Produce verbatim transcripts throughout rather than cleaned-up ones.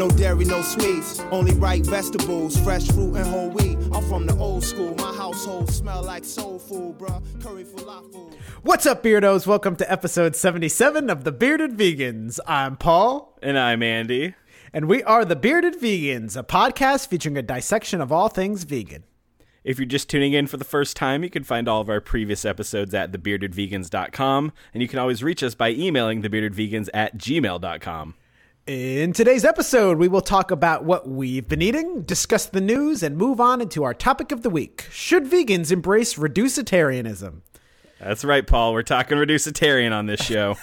No dairy, no sweets, only ripe vegetables, fresh fruit and whole wheat. I'm from the old school, my household smell like soul food, bruh. Curry falafel. What's up, Beardos? Welcome to episode seventy-seven of The Bearded Vegans. I'm Paul. And I'm Andy. And we are The Bearded Vegans, a podcast featuring a dissection of all things vegan. If you're just tuning in for the first time, you can find all of our previous episodes at the bearded vegans dot com, and you can always reach us by emailing the bearded vegans at gmail dot com. In today's episode, we will talk about what we've been eating, discuss the news, and move on into our topic of the week. Should vegans embrace reducitarianism? That's right, Paul. We're talking reducitarian on this show.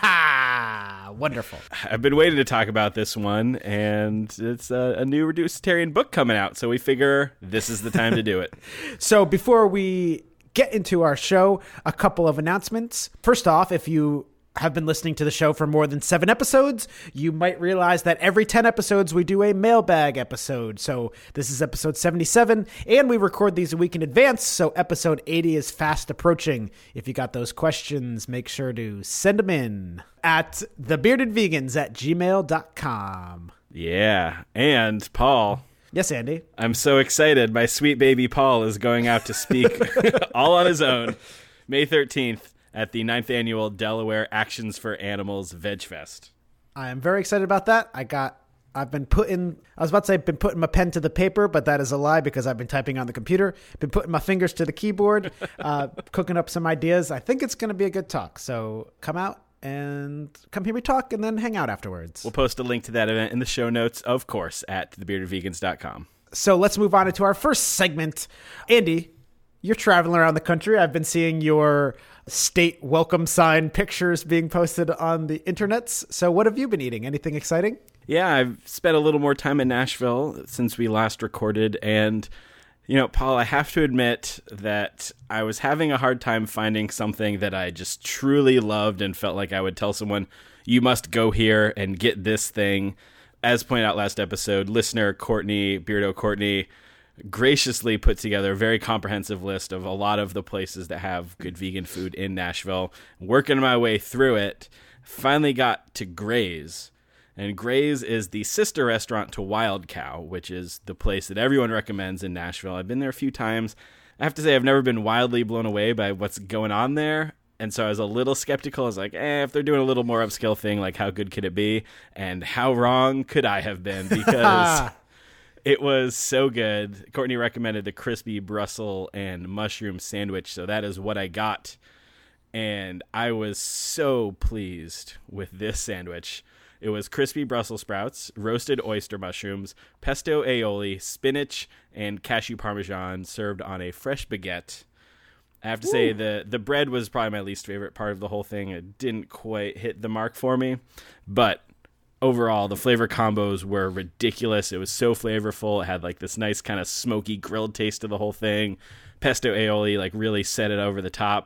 Wonderful. I've been waiting to talk about this one, and it's a, a new reducitarian book coming out, so we figure this is the time to do it. So before we get into our show, a couple of announcements. First off, if you have been listening to the show for more than seven episodes, you might realize that every ten episodes we do a mailbag episode. So this is episode seventy-seven, and we record these a week in advance, so episode eighty is fast approaching. If you got those questions, make sure to send them in at the bearded vegans at gmail dot com. Yeah, and Paul... Yes, Andy? I'm so excited. My sweet baby Paul is going out to speak all on his own May thirteenth. At the ninth Annual Delaware Actions for Animals Veg Fest. I am very excited about that. I got, I've been putting, I was about to say I've been putting my pen to the paper, but that is a lie because I've been typing on the computer. Been putting my fingers to the keyboard, uh, cooking up some ideas. I think it's going to be a good talk. So come out and come hear me talk and then hang out afterwards. We'll post a link to that event in the show notes, of course, at the bearded vegans dot com. So let's move on into our first segment. Andy, you're traveling around the country. I've been seeing your state welcome sign pictures being posted on the internets. So what have you been eating? Anything exciting? Yeah, I've spent a little more time in Nashville since we last recorded. And, you know, Paul, I have to admit that I was having a hard time finding something that I just truly loved and felt like I would tell someone, you must go here and get this thing. As pointed out last episode, listener Courtney, Beardo Courtney, graciously put together a very comprehensive list of a lot of the places that have good vegan food in Nashville. Working my way through it, finally got to Gray's. And Gray's is the sister restaurant to Wild Cow, which is the place that everyone recommends in Nashville. I've been there a few times. I have to say I've never been wildly blown away by what's going on there. And so I was a little skeptical. I was like, eh, if they're doing a little more upscale thing, like how good could it be? And how wrong could I have been? Because... it was so good. Courtney recommended the crispy Brussels and mushroom sandwich, so that is what I got. And I was so pleased with this sandwich. It was crispy Brussels sprouts, roasted oyster mushrooms, pesto aioli, spinach, and cashew parmesan served on a fresh baguette. I have to Ooh. say the, the bread was probably my least favorite part of the whole thing. It didn't quite hit the mark for me, but... overall, the flavor combos were ridiculous. It was so flavorful. It had like this nice kind of smoky grilled taste to the whole thing. Pesto aioli like really set it over the top.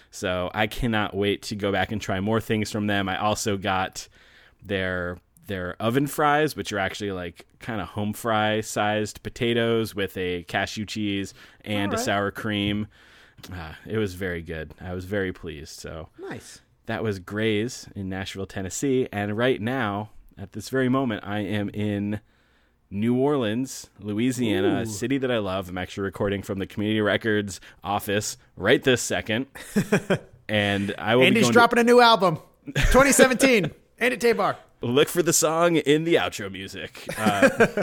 So I cannot wait to go back and try more things from them. I also got their their oven fries, which are actually like kind of home fry sized potatoes with a cashew cheese and right. a sour cream. Uh, it was very good. I was very pleased. So nice. That was Gray's in Nashville, Tennessee. And right now, at this very moment, I am in New Orleans, Louisiana, Ooh. a city that I love. I'm actually recording from the Community Records office right this second. And I will Andy's be going dropping to... a new album, twenty seventeen. Andy Tabar. Look for the song in the outro music. Uh,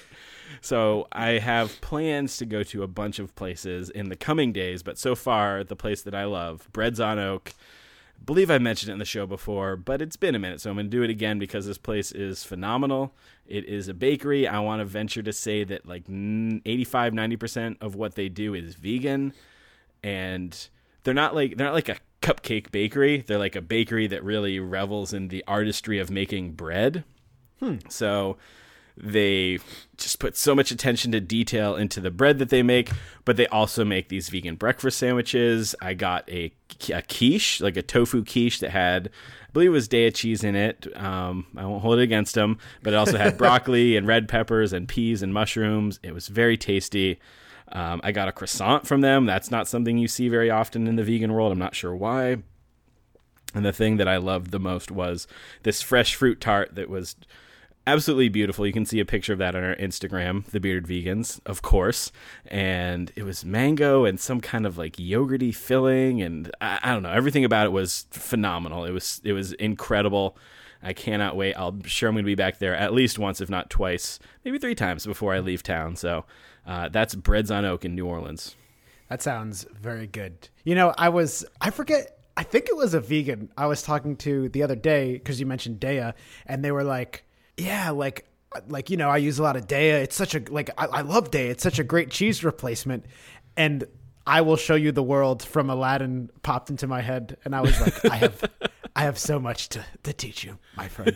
so I have plans to go to a bunch of places in the coming days, but so far, the place that I love, Bread's on Oak, I believe I mentioned it in the show before, but it's been a minute, so I'm going to do it again because this place is phenomenal. It is a bakery. I want to venture to say that like eighty-five, ninety percent of what they do is vegan, and they're not like they're not like a cupcake bakery. They're like a bakery that really revels in the artistry of making bread. Hmm. So they just put so much attention to detail into the bread that they make, but they also make these vegan breakfast sandwiches. I got a, a quiche, like a tofu quiche that had, I believe it was Daiya cheese in it. Um, I won't hold it against them, but it also had broccoli and red peppers and peas and mushrooms. It was very tasty. Um, I got a croissant from them. That's not something you see very often in the vegan world. I'm not sure why. And the thing that I loved the most was this fresh fruit tart that was absolutely beautiful. You can see a picture of that on our Instagram, The Bearded Vegans, of course. And it was mango and some kind of like yogurty filling, and I, I don't know. Everything about it was phenomenal. It was it was incredible. I cannot wait. I'm sure I'm going to be back there at least once, if not twice, maybe three times before I leave town. So uh, that's Breads on Oak in New Orleans. That sounds very good. You know, I was, I forget, I think it was a vegan I was talking to the other day, because you mentioned Daiya, and they were like, yeah, like, like, you know, I use a lot of Daiya. It's such a, like, I, I love Daiya. It's such a great cheese replacement. And I Will Show You the World from Aladdin popped into my head. And I was like, I have, I have so much to, to teach you, my friend.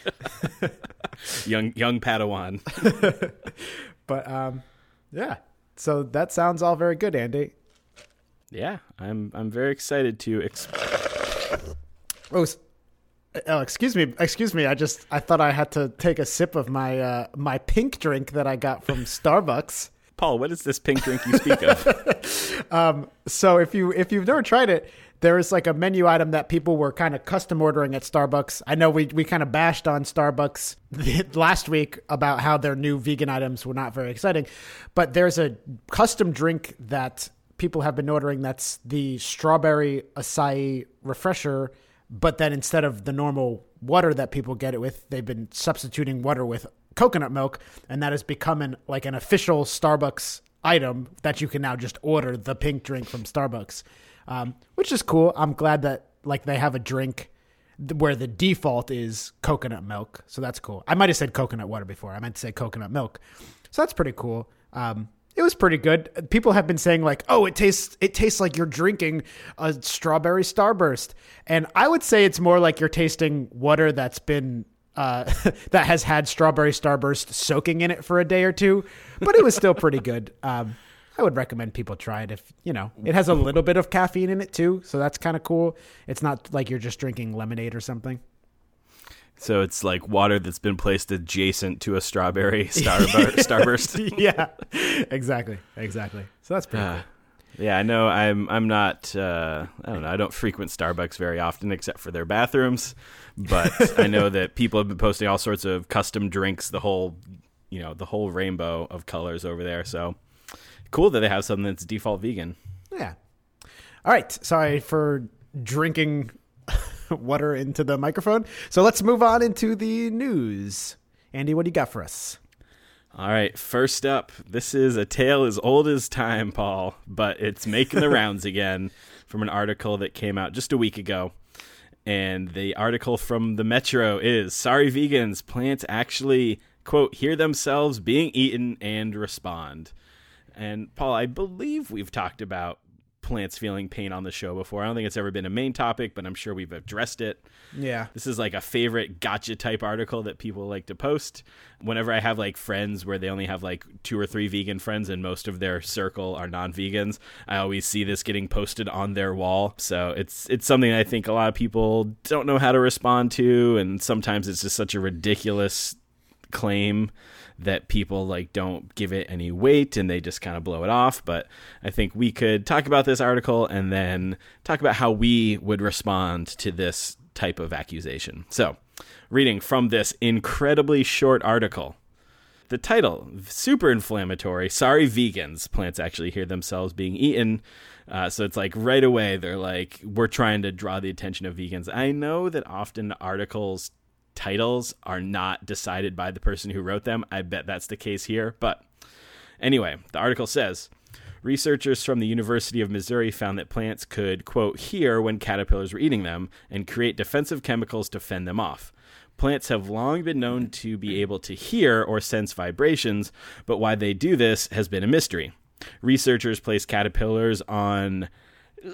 young, young Padawan. But, um, yeah. So that sounds all very good, Andy. Yeah, I'm I'm very excited to. Exp- oh, oh, excuse me, excuse me. I just I thought I had to take a sip of my uh, my pink drink that I got from Starbucks. Paul, what is this pink drink you speak of? um, so if you if you've never tried it, there is like a menu item that people were kind of custom ordering at Starbucks. I know we we kind of bashed on Starbucks last week about how their new vegan items were not very exciting, but there's a custom drink that people have been ordering that's the strawberry acai refresher, but then instead of the normal water that people get it with, they've been substituting water with coconut milk, and that has become an, like an official Starbucks item that you can now just order the pink drink from Starbucks, um, which is cool. I'm glad that like they have a drink where the default is coconut milk, so that's cool. I might have said coconut water before. I meant to say coconut milk, so that's pretty cool. Um, It was pretty good. People have been saying like, "Oh, it tastes it tastes like you're drinking a strawberry Starburst," and I would say it's more like you're tasting water that's been uh, that has had strawberry Starburst soaking in it for a day or two. But it was still pretty good. Um, I would recommend people try it if you know it has a little bit of caffeine in it too, so that's kind of cool. It's not like you're just drinking lemonade or something. So it's like water that's been placed adjacent to a strawberry Starbar- Starburst. Yeah, exactly, exactly. So that's pretty uh, cool. Yeah, I know. I'm. I'm not. Uh, I don't know. I don't frequent Starbucks very often, except for their bathrooms. But I know that people have been posting all sorts of custom drinks, the whole, you know, the whole rainbow of colors over there. So cool that they have something that's default vegan. Yeah. All right. Sorry for drinking water into the microphone. So let's move on into the news. Andy, what do you got for us? All right, first up, this is a tale as old as time, Paul, but it's making the rounds again from an article that came out just a week ago. And the article from the Metro is, sorry vegans, plants actually, quote, hear themselves being eaten and respond. And Paul, I believe we've talked about plants feeling pain on the show before. I don't think it's ever been a main topic, but I'm sure we've addressed it. Yeah. This is like a favorite gotcha type article that people like to post. Whenever I have like friends where they only have like two or three vegan friends and most of their circle are non-vegans, I always see this getting posted on their wall. So it's it's something I think a lot of people don't know how to respond to, and sometimes it's just such a ridiculous claim that people like don't give it any weight and they just kind of blow it off. But I think we could talk about this article and then talk about how we would respond to this type of accusation. So, reading from this incredibly short article. The title, super inflammatory, sorry vegans, plants actually hear themselves being eaten. Uh, so it's like right away they're like, we're trying to draw the attention of vegans. I know that often articles titles are not decided by the person who wrote them. I bet that's the case here. But anyway, the article says, researchers from the University of Missouri found that plants could, quote, hear when caterpillars were eating them and create defensive chemicals to fend them off. Plants have long been known to be able to hear or sense vibrations, but why they do this has been a mystery. Researchers placed caterpillars on uh,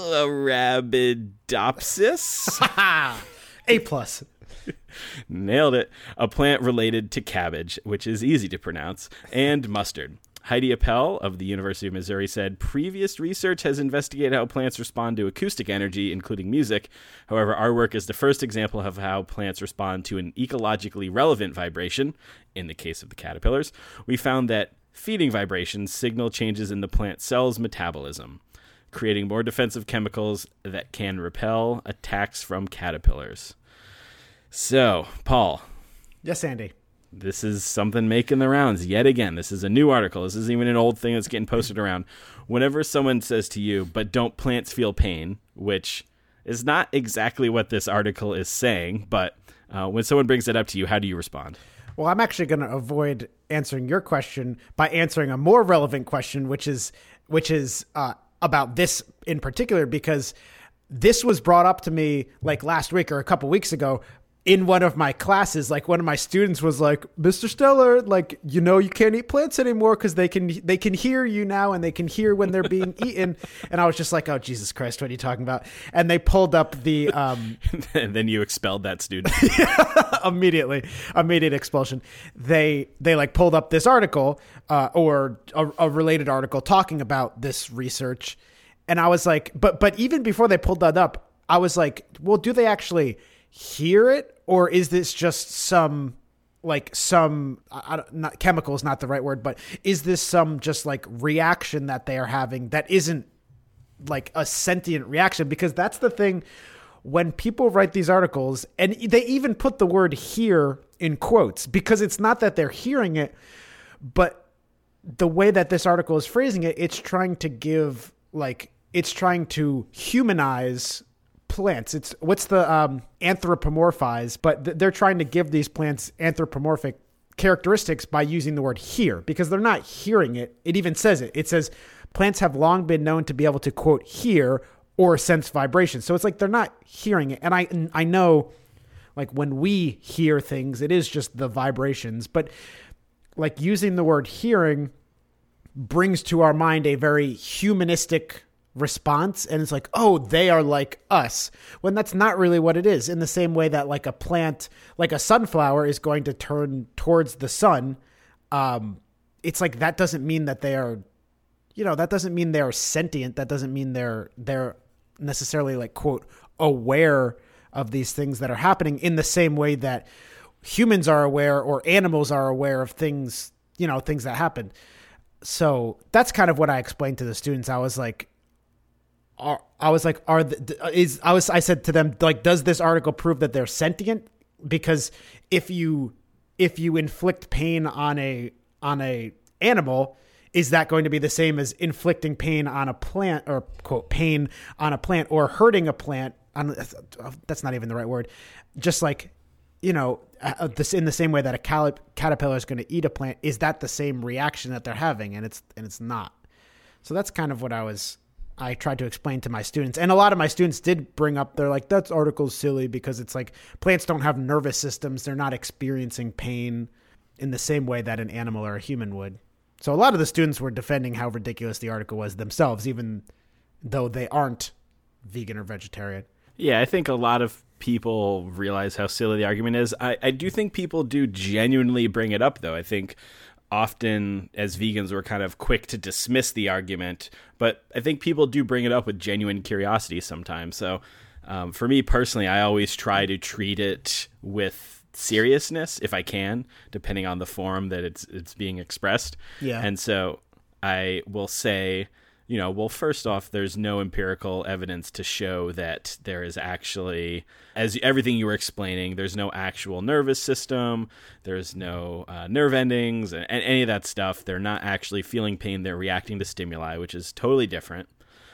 Arabidopsis. A plus. Nailed it. A plant related to cabbage, which is easy to pronounce, and mustard. Heidi Appel of the University of Missouri said, previous research has investigated how plants respond to acoustic energy, including music. However, our work is the first example of how plants respond to an ecologically relevant vibration. In the case of the caterpillars, we found that feeding vibrations signal changes in the plant cell's metabolism, creating more defensive chemicals that can repel attacks from caterpillars. So, Paul. Yes, Andy. this is something making the rounds yet again. This is a new article. This isn't even an old thing that's getting posted around. Whenever someone says to you, but don't plants feel pain, which is not exactly what this article is saying, but uh, when someone brings it up to you, how do you respond? Well, I'm actually going to avoid answering your question by answering a more relevant question, which is which is uh, about this in particular, because this was brought up to me like last week or a couple weeks ago in one of my classes. Like one of my students was like, Mister Stellar, like, you know, you can't eat plants anymore because they can they can hear you now and they can hear when they're being eaten. And I was just like, oh, Jesus Christ, what are you talking about? And they pulled up the... Um, and then you expelled that student. immediately, immediate expulsion. They, they like pulled up this article uh, or a, a related article talking about this research. And I was like, but but even before they pulled that up, I was like, well, do they actually hear it, or is this just some like some I don't, not chemical is not the right word, but is this some just like reaction that they are having that isn't like a sentient reaction? Because that's the thing when people write these articles, and they even put the word hear in quotes, because it's not that they're hearing it, but the way that this article is phrasing it, it's trying to give like it's trying to humanize plants. It's what's the um, anthropomorphize, but th- they're trying to give these plants anthropomorphic characteristics by using the word hear, because they're not hearing it. It even says it. It says plants have long been known to be able to, quote, hear or sense vibration. So it's like they're not hearing it. And I I know like when we hear things, it is just the vibrations, but like using the word hearing brings to our mind a very humanistic response, and it's like, oh, they are like us, when that's not really what it is. In the same way that like a plant, like a sunflower, is going to turn towards the sun, um it's like that doesn't mean that they are, you know, that doesn't mean they're sentient. That doesn't mean they're they're necessarily like, quote, aware of these things that are happening in the same way that humans are aware or animals are aware of things, you know, things that happen. So that's kind of what I explained to the students. I was like, Are, I was like, are the, is I was I said to them, like, does this article prove that they're sentient? Because if you if you inflict pain on a on a animal, is that going to be the same as inflicting pain on a plant, or quote pain on a plant, or hurting a plant? On, that's not even the right word. Just like, you know, this in the same way that a cal- caterpillar is going to eat a plant, is that the same reaction that they're having? And it's and it's not. So that's kind of what I was. I tried to explain to my students, and a lot of my students did bring up, they're like, that article's silly because it's like plants don't have nervous systems. They're not experiencing pain in the same way that an animal or a human would. So a lot of the students were defending how ridiculous the article was themselves, even though they aren't vegan or vegetarian. Yeah, I think a lot of people realize how silly the argument is. I, I do think people do genuinely bring it up, though. I think often as vegans, we're kind of quick to dismiss the argument, but I think people do bring it up with genuine curiosity sometimes. So um, for me personally, I always try to treat it with seriousness if I can, depending on the form that it's it's being expressed. Yeah. And so I will say, you know, well, first off, there's no empirical evidence to show that there is actually, as everything you were explaining, there's no actual nervous system, there's no uh, nerve endings, and, and any of that stuff. They're not actually feeling pain, they're reacting to stimuli, which is totally different.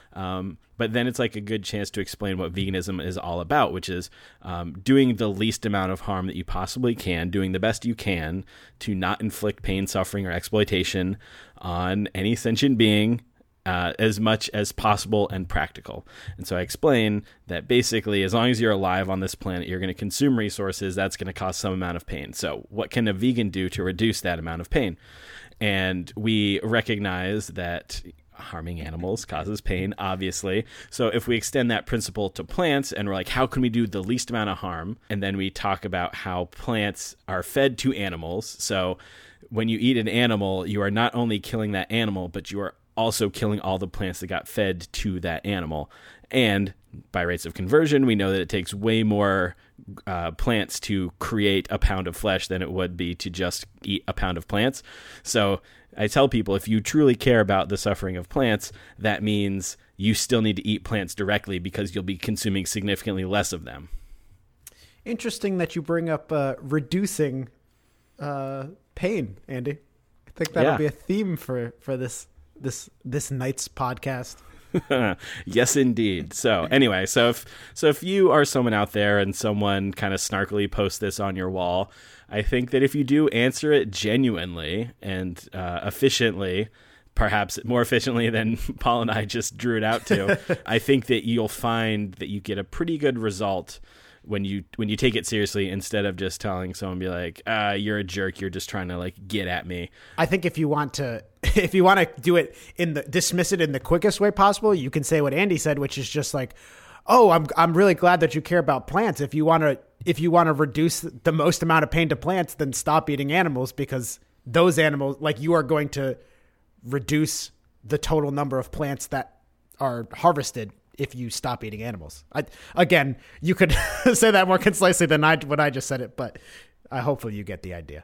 Um, but then it's like a good chance to explain what veganism is all about, which is um, doing the least amount of harm that you possibly can, doing the best you can to not inflict pain, suffering, or exploitation on any sentient being, Uh, as much as possible and practical. And so I explain that basically, as long as you're alive on this planet, you're going to consume resources, that's going to cause some amount of pain. So what can a vegan do to reduce that amount of pain? And we recognize that harming animals causes pain, obviously. So if we extend that principle to plants, and we're like, how can we do the least amount of harm? And then we talk about how plants are fed to animals. So when you eat an animal, you are not only killing that animal, but you are also killing all the plants that got fed to that animal. And by rates of conversion, we know that it takes way more uh, plants to create a pound of flesh than it would be to just eat a pound of plants. So I tell people, if you truly care about the suffering of plants, that means you still need to eat plants directly, because you'll be consuming significantly less of them. Interesting that you bring up uh, reducing uh, pain, Andy. I think that'll Yeah. be a theme for, for this this this night's podcast. Yes, indeed. So anyway, so if so if you are someone out there and someone kind of snarkily posts this on your wall, I think that if you do answer it genuinely and uh, efficiently, perhaps more efficiently than Paul and I just drew it out to, I think that you'll find that you get a pretty good result when you when you take it seriously, instead of just telling someone, be like, uh, you're a jerk, you're just trying to like get at me. I think if you want to, if you want to do it in the dismiss it in the quickest way possible, you can say what Andy said, which is just like, oh, I'm I'm really glad that you care about plants. If you want to if you want to reduce the most amount of pain to plants, then stop eating animals, because those animals, like, you are going to reduce the total number of plants that are harvested if you stop eating animals. I, again, you could say that more concisely than I when I just said it, but uh, hopefully you get the idea.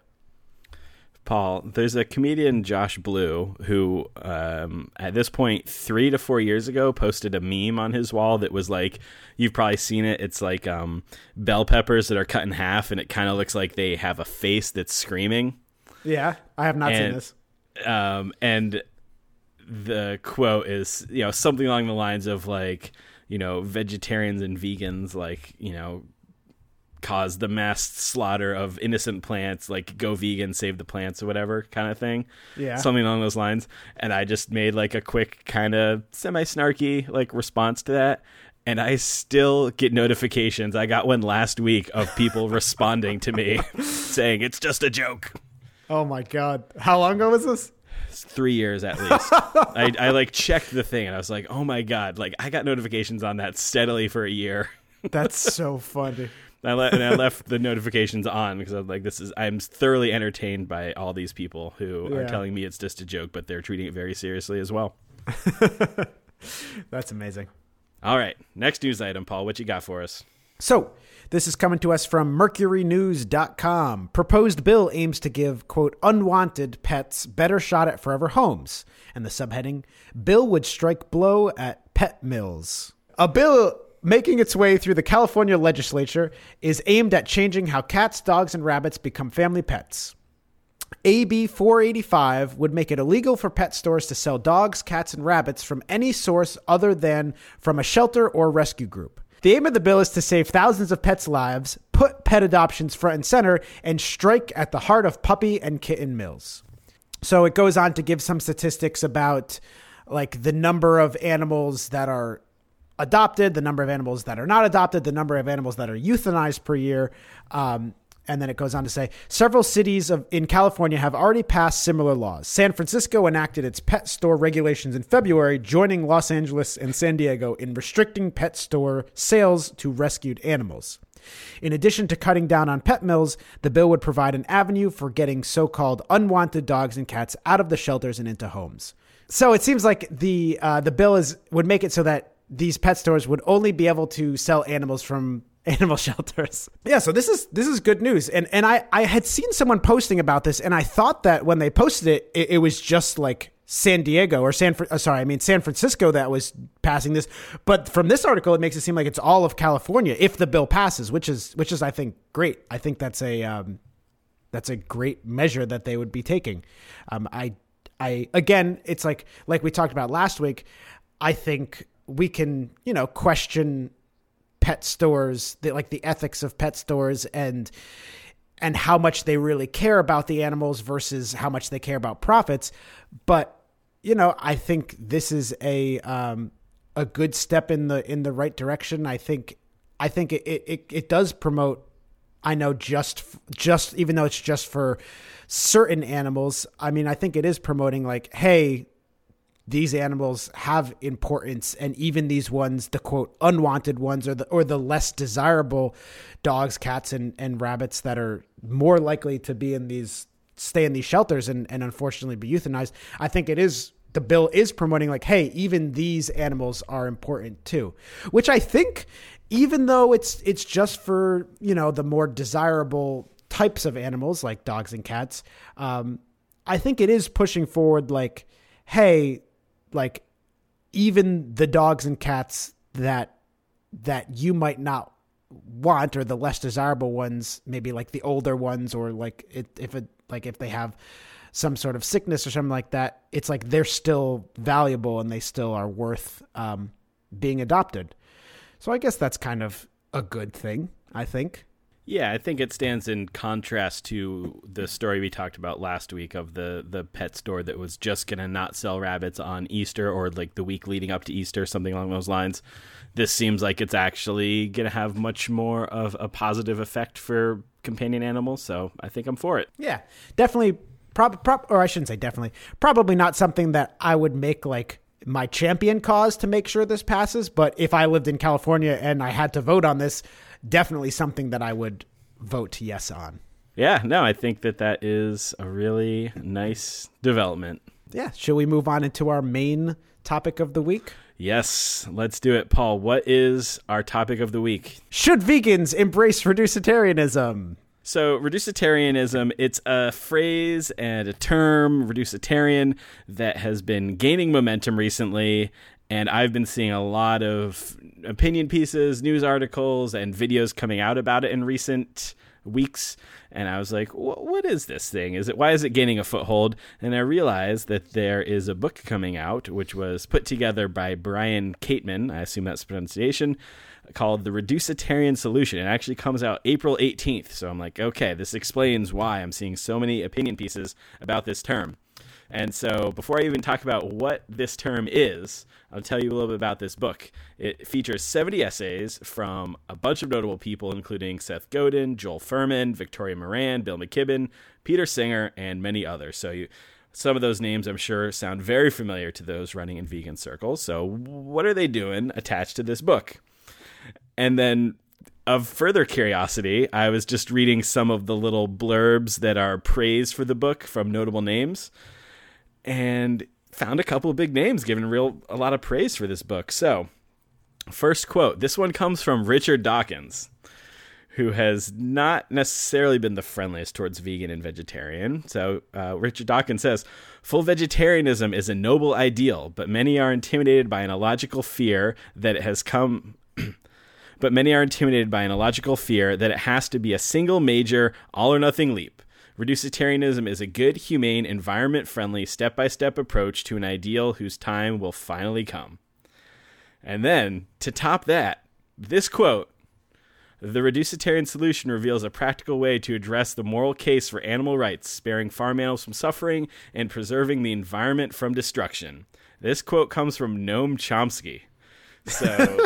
Paul, there's a comedian, Josh Blue, who um, at this point, three to four years ago, posted a meme on his wall that was like, you've probably seen it. It's like um, bell peppers that are cut in half, and it kind of looks like they have a face that's screaming. Yeah, I have not and, seen this. Um, and the quote is, you know, something along the lines of like, you know, vegetarians and vegans, like, you know, cause the mass slaughter of innocent plants, like go vegan, save the plants or whatever kind of thing. Yeah. Something along those lines. And I just made like a quick kind of semi-snarky like response to that. And I still get notifications. I got one last week of people responding to me saying it's just a joke. Oh my God. How long ago was this? Three years at least. I, I like checked the thing and I was like, oh my God, like I got notifications on that steadily for a year. That's so funny. I le- and I left the notifications on because I was like, this is, I'm thoroughly entertained by all these people who Yeah. are telling me it's just a joke, but they're treating it very seriously as well. That's amazing. All right. Next news item, Paul, what you got for us? So, this is coming to us from mercury news dot com. Proposed bill aims to give, quote, unwanted pets better shot at forever homes. And the subheading, bill would strike blow at pet mills. A bill making its way through the California legislature is aimed at changing how cats, dogs, and rabbits become family pets. A B four eighty-five would make it illegal for pet stores to sell dogs, cats, and rabbits from any source other than from a shelter or rescue group. The aim of the bill is to save thousands of pets' lives, put pet adoptions front and center, and strike at the heart of puppy and kitten mills. So it goes on to give some statistics about like the number of animals that are adopted, the number of animals that are not adopted, the number of animals that are euthanized per year. Um, and then it goes on to say, several cities of, in California have already passed similar laws. San Francisco enacted its pet store regulations in February, joining Los Angeles and San Diego in restricting pet store sales to rescued animals. In addition to cutting down on pet mills, the bill would provide an avenue for getting so-called unwanted dogs and cats out of the shelters and into homes. So it seems like the uh, the bill is would make it so that these pet stores would only be able to sell animals from animal shelters. Yeah, so this is this is good news. And and I, I had seen someone posting about this, and I thought that when they posted it, it, it was just like San Diego or San uh, sorry, I mean San Francisco that was passing this. But from this article, it makes it seem like it's all of California if the bill passes, which is which is I think great. I think that's a um, that's a great measure that they would be taking. Um, I I again, it's like like we talked about last week. I think we can, you know, question pet stores, the, like the ethics of pet stores and and how much they really care about the animals versus how much they care about profits. But, you know, I think this is a um, a good step in the in the right direction. I think I think it it, it does promote, I know just just even though it's just for certain animals, I mean, I think it is promoting like, hey, these animals have importance, and even these ones, the quote unwanted ones, or the or the less desirable dogs, cats, and, and rabbits that are more likely to be in these stay in these shelters and, and unfortunately be euthanized. I think it is the bill is promoting like, hey, even these animals are important too, which I think even though it's it's just for, you know, the more desirable types of animals like dogs and cats, um, I think it is pushing forward like, hey, like even the dogs and cats that that you might not want, or the less desirable ones, maybe like the older ones, or like it, if it like if they have some sort of sickness or something like that, it's like they're still valuable and they still are worth um, being adopted. So I guess that's kind of a good thing, I think. Yeah, I think it stands in contrast to the story we talked about last week of the, the pet store that was just going to not sell rabbits on Easter or like the week leading up to Easter, something along those lines. This seems like it's actually going to have much more of a positive effect for companion animals, so I think I'm for it. Yeah, definitely. Prob- prob- or I shouldn't say definitely. Probably not something that I would make like my champion cause to make sure this passes, but if I lived in California and I had to vote on this, definitely something that I would vote yes on. Yeah, no, I think that that is a really nice development. Yeah, should we move on into our main topic of the week? Yes, let's do it. Paul, what is our topic of the week? Should vegans embrace reducitarianism? So reducitarianism, it's a phrase and a term, reducitarian, that has been gaining momentum recently. And I've been seeing a lot of opinion pieces, news articles, and videos coming out about it in recent weeks. And I was like, what is this thing? Is it, why is it gaining a foothold? And I realized that there is a book coming out, which was put together by Brian Kateman, I assume that's the pronunciation, called The Reducitarian Solution. It actually comes out April eighteenth. So I'm like, okay, this explains why I'm seeing so many opinion pieces about this term. And so before I even talk about what this term is, I'll tell you a little bit about this book. It features seventy essays from a bunch of notable people, including Seth Godin, Joel Furman, Victoria Moran, Bill McKibben, Peter Singer, and many others. So you, some of those names, I'm sure, sound very familiar to those running in vegan circles. So what are they doing attached to this book? And then of further curiosity, I was just reading some of the little blurbs that are praise for the book from notable names, and found a couple of big names giving real a lot of praise for this book. So, first quote. This one comes from Richard Dawkins, who has not necessarily been the friendliest towards vegan and vegetarian. So, uh, Richard Dawkins says, "Full vegetarianism is a noble ideal, but many are intimidated by an illogical fear that it has come..." But many are intimidated by an illogical fear that it has to be a single major all-or-nothing leap. Reducitarianism is a good, humane, environment-friendly, step-by-step approach to an ideal whose time will finally come. And then, to top that, this quote, "The Reducitarian Solution reveals a practical way to address the moral case for animal rights, sparing farm animals from suffering and preserving the environment from destruction." This quote comes from Noam Chomsky. So...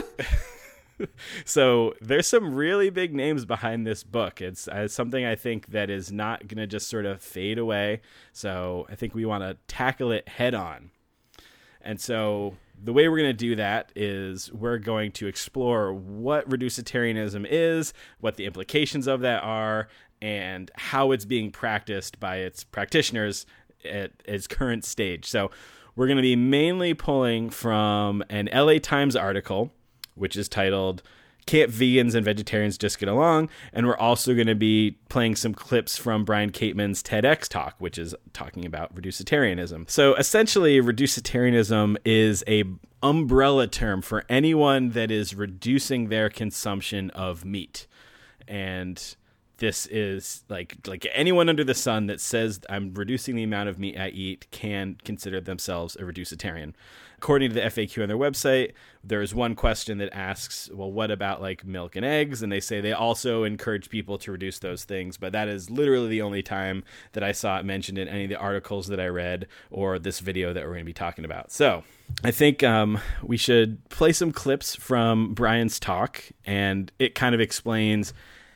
So there's some really big names behind this book. It's, uh, something I think that is not going to just sort of fade away. So I think we want to tackle it head on. And so the way we're going to do that is we're going to explore what reducitarianism is, what the implications of that are, and how it's being practiced by its practitioners at its current stage. So we're going to be mainly pulling from an L A Times article, which is titled "Can't Vegans and Vegetarians Just Get Along?" And we're also going to be playing some clips from Brian Kateman's TEDx talk, which is talking about reducitarianism. So essentially, reducitarianism is a umbrella term for anyone that is reducing their consumption of meat. And this is like like anyone under the sun that says I'm reducing the amount of meat I eat can consider themselves a reducitarian. According to the F A Q on their website, there is one question that asks, well, what about like milk and eggs? And they say they also encourage people to reduce those things. But that is literally the only time that I saw it mentioned in any of the articles that I read or this video that we're going to be talking about. So I think um, we should play some clips from Brian's talk, and it kind of explains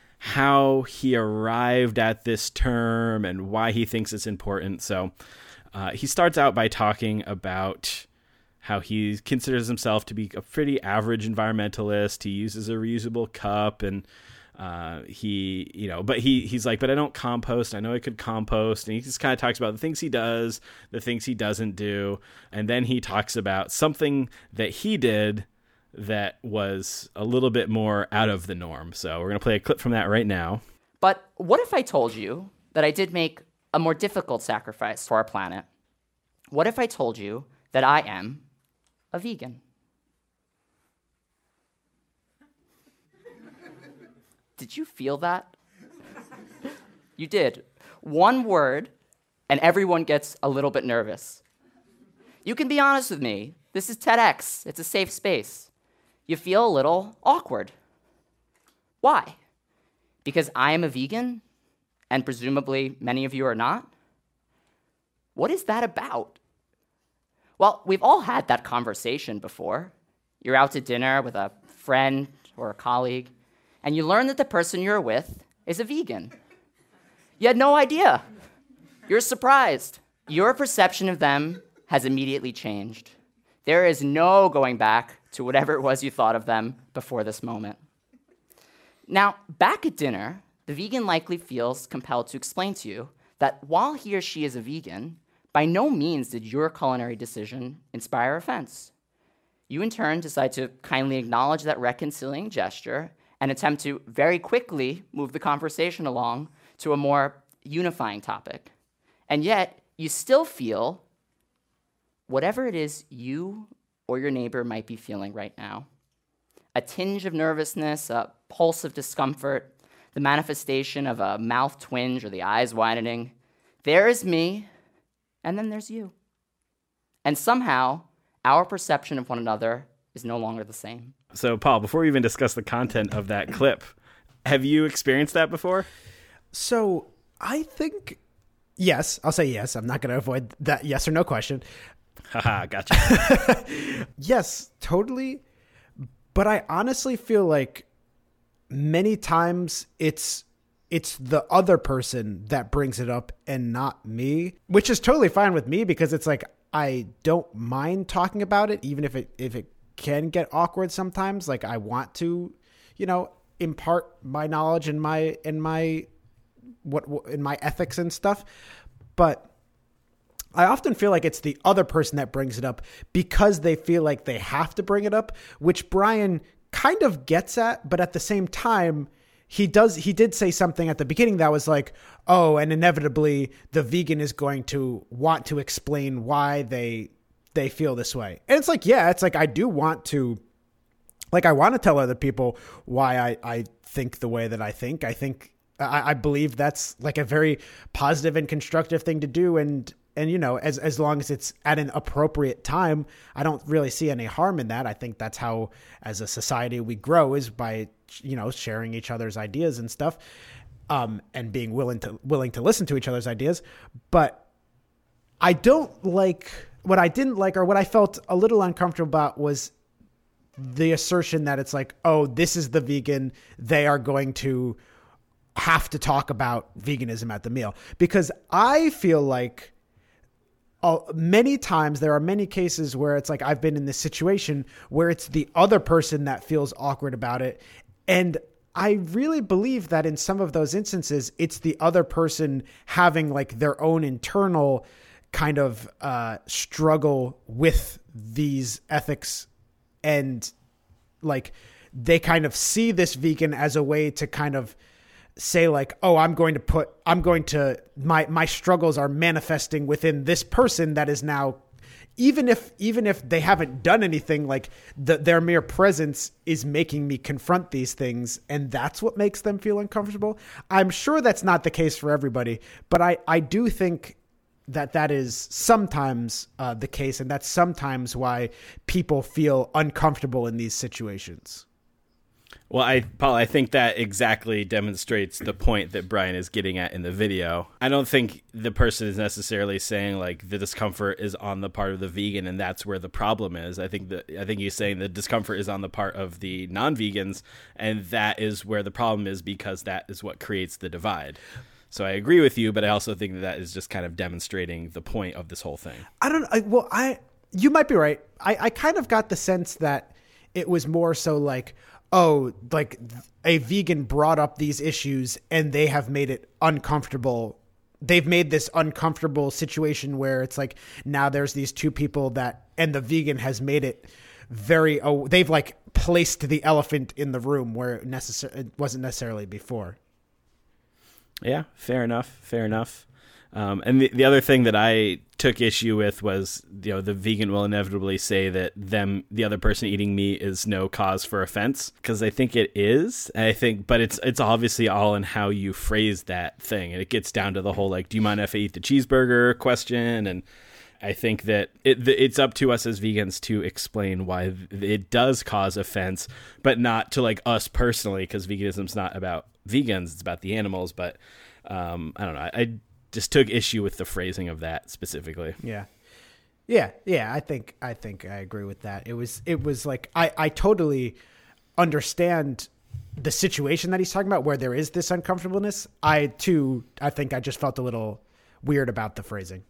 how he arrived at this term and why he thinks it's important. So uh, he starts out by talking about how he considers himself to be a pretty average environmentalist. He uses a reusable cup, and uh, he, you know, but he he's like, but I don't compost. I know I could compost. And he just kind of talks about the things he does, the things he doesn't do. And then he talks about something that he did that was a little bit more out of the norm. So we're going to play a clip from that right now. But what if I told you that I did make a more difficult sacrifice for our planet? What if I told you that I am a vegan? Did you feel that? You did. One word, and everyone gets a little bit nervous. You can be honest with me. This is TEDx. It's a safe space. You feel a little awkward. Why? Because I am a vegan, and presumably many of you are not? What is that about? Well, we've all had that conversation before. You're out to dinner with a friend or a colleague, and you learn that the person you're with is a vegan. You had no idea. You're surprised. Your perception of them has immediately changed. There is no going back to whatever it was you thought of them before this moment. Now, back at dinner, the vegan likely feels compelled to explain to you that while he or she is a vegan, by no means did your culinary decision inspire offense. You in turn decide to kindly acknowledge that reconciling gesture and attempt to very quickly move the conversation along to a more unifying topic. And yet, you still feel whatever it is you or your neighbor might be feeling right now. A tinge of nervousness, a pulse of discomfort, the manifestation of a mouth twinge or the eyes widening. There is me, and then there's you. And somehow, our perception of one another is no longer the same. So, Paul, before we even discuss the content of that clip, have you experienced that before? So I think, yes, I'll say yes. I'm not going to avoid that yes or no question. Haha, gotcha. Yes, totally. But I honestly feel like many times it's it's the other person that brings it up and not me, which is totally fine with me because it's like I don't mind talking about it, even if it if it can get awkward sometimes. Like I want to, you know, impart my knowledge and my and my what in my ethics and stuff, but I often feel like it's the other person that brings it up because they feel like they have to bring it up, which Brian kind of gets at, but at the same time, he does, he did say something at the beginning that was like, oh, and inevitably the vegan is going to want to explain why they, they feel this way. And it's like, yeah, it's like, I do want to, like, I want to tell other people why I, I think the way that I think. I think, I, I believe that's like a very positive and constructive thing to do. And, And, you know, as as long as it's at an appropriate time, I don't really see any harm in that. I think that's how, as a society, we grow is by, you know, sharing each other's ideas and stuff, um, and being willing to willing to listen to each other's ideas. But I don't like what I didn't like or what I felt a little uncomfortable about was the assertion that it's like, oh, this is the vegan. They are going to have to talk about veganism at the meal, because I feel like Uh, many times there are many cases where it's like I've been in this situation where it's the other person that feels awkward about it. And I really believe that in some of those instances, it's the other person having like their own internal kind of uh, struggle with these ethics. And like they kind of see this vegan as a way to kind of say like, oh, I'm going to put, I'm going to, my, my struggles are manifesting within this person that is now, even if, even if they haven't done anything, like the, their mere presence is making me confront these things. And that's what makes them feel uncomfortable. I'm sure that's not the case for everybody, but I, I do think that that is sometimes uh, the case. And that's sometimes why people feel uncomfortable in these situations. Well, I, Paul, I think that exactly demonstrates the point that Brian is getting at in the video. I don't think the person is necessarily saying like the discomfort is on the part of the vegan and that's where the problem is. I think that I think he's saying the discomfort is on the part of the non-vegans, and that is where the problem is because that is what creates the divide. So I agree with you, but I also think that that is just kind of demonstrating the point of this whole thing. I don't. I, well, I you might be right. I, I kind of got the sense that it was more so like, oh, like a vegan brought up these issues and they have made it uncomfortable. They've made this uncomfortable situation where it's like now there's these two people that, and the vegan has made it very, oh, they've like placed the elephant in the room where it, necessar- it wasn't necessarily before. Yeah, fair enough. Fair enough. Um, and the, the other thing that I took issue with was, you know, the vegan will inevitably say that them, the other person eating meat is no cause for offense, because I think it is. I think, but it's it's obviously all in how you phrase that thing, and it gets down to the whole like, do you mind if I eat the cheeseburger question? And I think that it, it's up to us as vegans to explain why it does cause offense, but not to like us personally, because veganism's not about vegans; it's about the animals. But um, I don't know. I, I just took issue with the phrasing of that specifically. Yeah. Yeah. Yeah. I think, I think I agree with that. It was, it was like, I, I totally understand the situation that he's talking about where there is this uncomfortableness. I too, I think I just felt a little weird about the phrasing.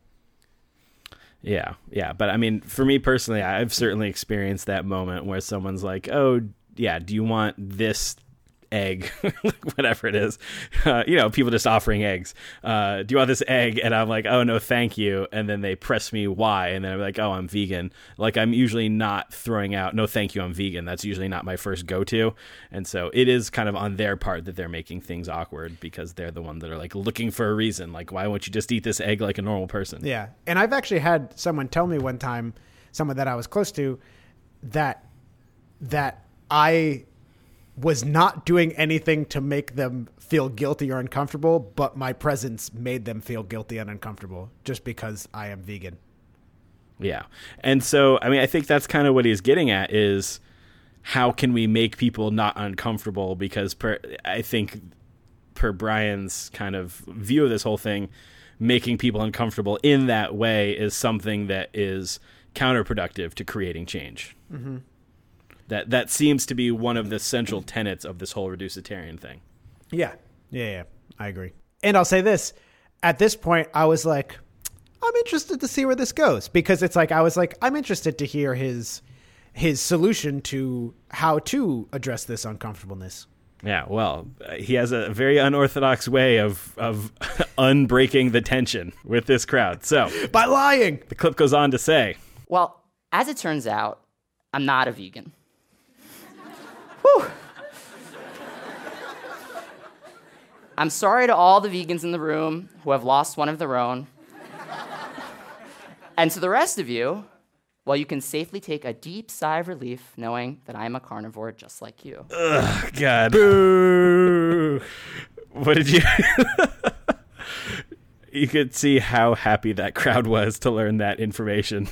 Yeah. Yeah. But I mean, for me personally, I've certainly experienced that moment where someone's like, oh yeah, do you want this egg, whatever it is, uh, you know, people just offering eggs. Uh, do you want this egg? And I'm like, oh no, thank you. And then they press me why, and then I'm like, oh, I'm vegan. Like I'm usually not throwing out, no, thank you, I'm vegan. That's usually not my first go-to. And so it is kind of on their part that they're making things awkward, because they're the one that are like looking for a reason. Like, why won't you just eat this egg like a normal person? Yeah. And I've actually had someone tell me one time, someone that I was close to, that, that I was not doing anything to make them feel guilty or uncomfortable, but my presence made them feel guilty and uncomfortable just because I am vegan. Yeah. And so, I mean, I think that's kind of what he's getting at, is how can we make people not uncomfortable? Because per, I think per Brian's kind of view of this whole thing, making people uncomfortable in that way is something that is counterproductive to creating change. Mm-hmm. That that seems to be one of the central tenets of this whole reducitarian thing. Yeah. Yeah, yeah. I agree. And I'll say this. At this point, I was like, I'm interested to see where this goes. Because it's like, I was like, I'm interested to hear his his solution to how to address this uncomfortableness. Yeah, well, uh, he has a very unorthodox way of, of unbreaking the tension with this crowd. So, by lying! The clip goes on to say, well, as it turns out, I'm not a vegan. Whew. I'm sorry to all the vegans in the room who have lost one of their own. And to the rest of you, well, you can safely take a deep sigh of relief knowing that I'm a carnivore just like you. Ugh, God. Boo! What did you... You could see how happy that crowd was to learn that information.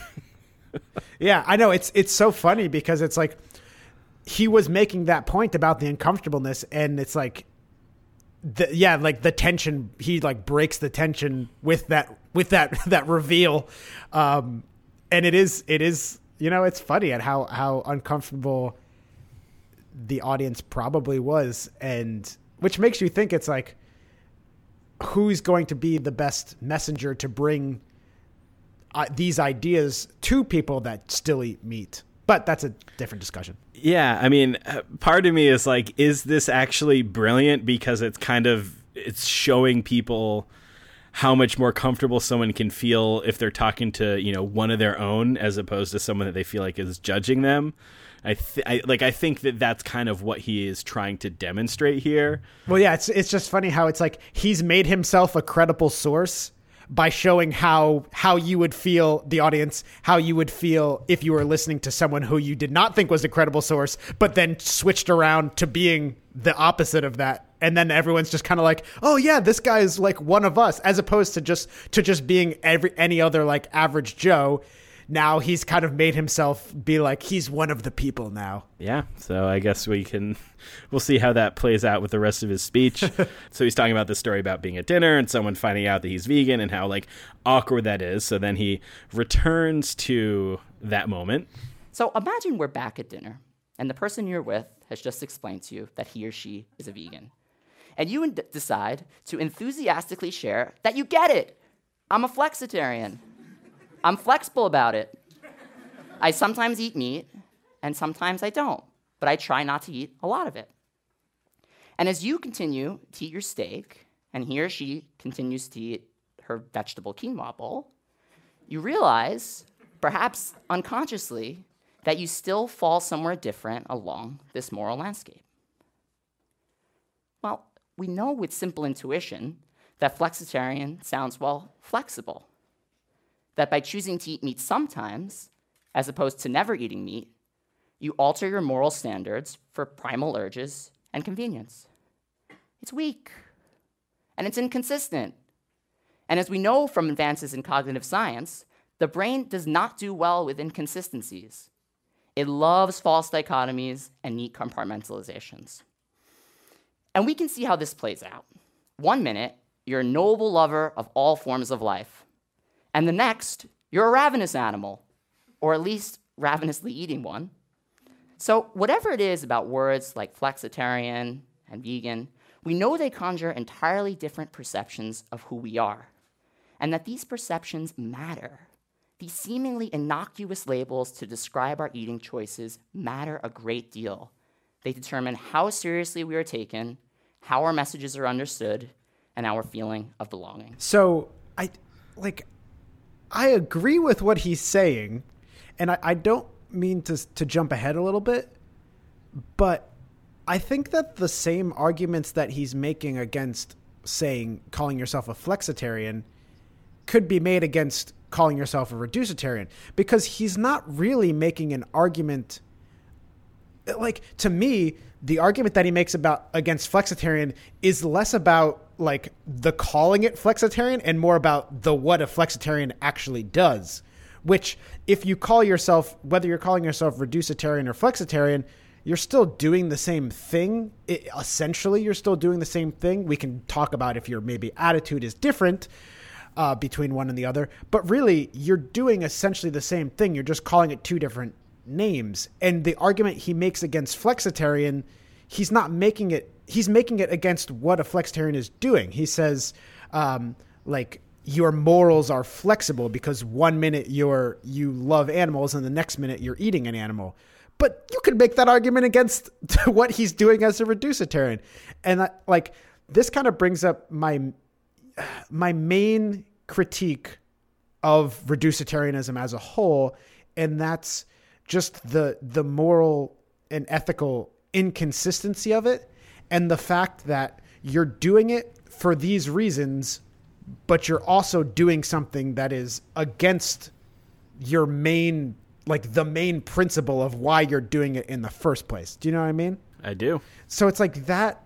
Yeah, I know. It's it's so funny because it's like he was making that point about the uncomfortableness, and it's like, the, yeah, like the tension. He like breaks the tension with that with that that reveal, um, and it is it is you know it's funny at how how uncomfortable the audience probably was, and which makes you think it's like, who's going to be the best messenger to bring Uh, these ideas to people that still eat meat. But that's a different discussion. Yeah, I mean, part of me is like, is this actually brilliant? Because it's kind of, it's showing people how much more comfortable someone can feel if they're talking to, you know, one of their own, as opposed to someone that they feel like is judging them. I, th- I like. I think that that's kind of what he is trying to demonstrate here. Well, yeah, it's it's just funny how it's like he's made himself a credible source by showing how how you would feel, the audience, how you would feel if you were listening to someone who you did not think was a credible source, but then switched around to being the opposite of that. And then everyone's just kind of like, oh yeah, this guy is like one of us, as opposed to just to just being every any other like average Joe. Now he's kind of made himself be like, he's one of the people now. Yeah. So I guess we can, we'll see how that plays out with the rest of his speech. So he's talking about the story about being at dinner and someone finding out that he's vegan and how like awkward that is. So then he returns to that moment. So imagine we're back at dinner and the person you're with has just explained to you that he or she is a vegan. And you d- decide to enthusiastically share that you get it. I'm a flexitarian. I'm flexible about it. I sometimes eat meat, and sometimes I don't, but I try not to eat a lot of it. And as you continue to eat your steak, and he or she continues to eat her vegetable quinoa bowl, you realize, perhaps unconsciously, that you still fall somewhere different along this moral landscape. Well, we know with simple intuition that flexitarian sounds, well, flexible. That by choosing to eat meat sometimes, as opposed to never eating meat, you alter your moral standards for primal urges and convenience. It's weak, and it's inconsistent. And as we know from advances in cognitive science, the brain does not do well with inconsistencies. It loves false dichotomies and neat compartmentalizations. And we can see how this plays out. One minute, you're a noble lover of all forms of life. And the next, you're a ravenous animal, or at least ravenously eating one. So whatever it is about words like flexitarian and vegan, we know they conjure entirely different perceptions of who we are, and that these perceptions matter. These seemingly innocuous labels to describe our eating choices matter a great deal. They determine how seriously we are taken, how our messages are understood, and our feeling of belonging. So I like I agree with what he's saying, and I, I don't mean to to jump ahead a little bit, but I think that the same arguments that he's making against saying calling yourself a flexitarian could be made against calling yourself a reducitarian, because he's not really making an argument. Like, to me, the argument that he makes about against flexitarian is less about like the calling it flexitarian and more about the what a flexitarian actually does, which if you call yourself, whether you're calling yourself reducitarian or flexitarian, you're still doing the same thing. It, essentially, you're still doing the same thing. We can talk about if your maybe attitude is different uh, between one and the other, but really you're doing essentially the same thing. You're just calling it two different names. And the argument he makes against flexitarian, he's not making it, he's making it against what a flexitarian is doing. He says, um, like, your morals are flexible because one minute you're, you love animals and the next minute you're eating an animal. But you could make that argument against what he's doing as a reducitarian. And I, like, this kind of brings up my, my main critique of reducitarianism as a whole. And that's just the, the moral and ethical inconsistency of it. And the fact that you're doing it for these reasons, but you're also doing something that is against your main, like the main principle of why you're doing it in the first place. Do you know what I mean? I do. So it's like that,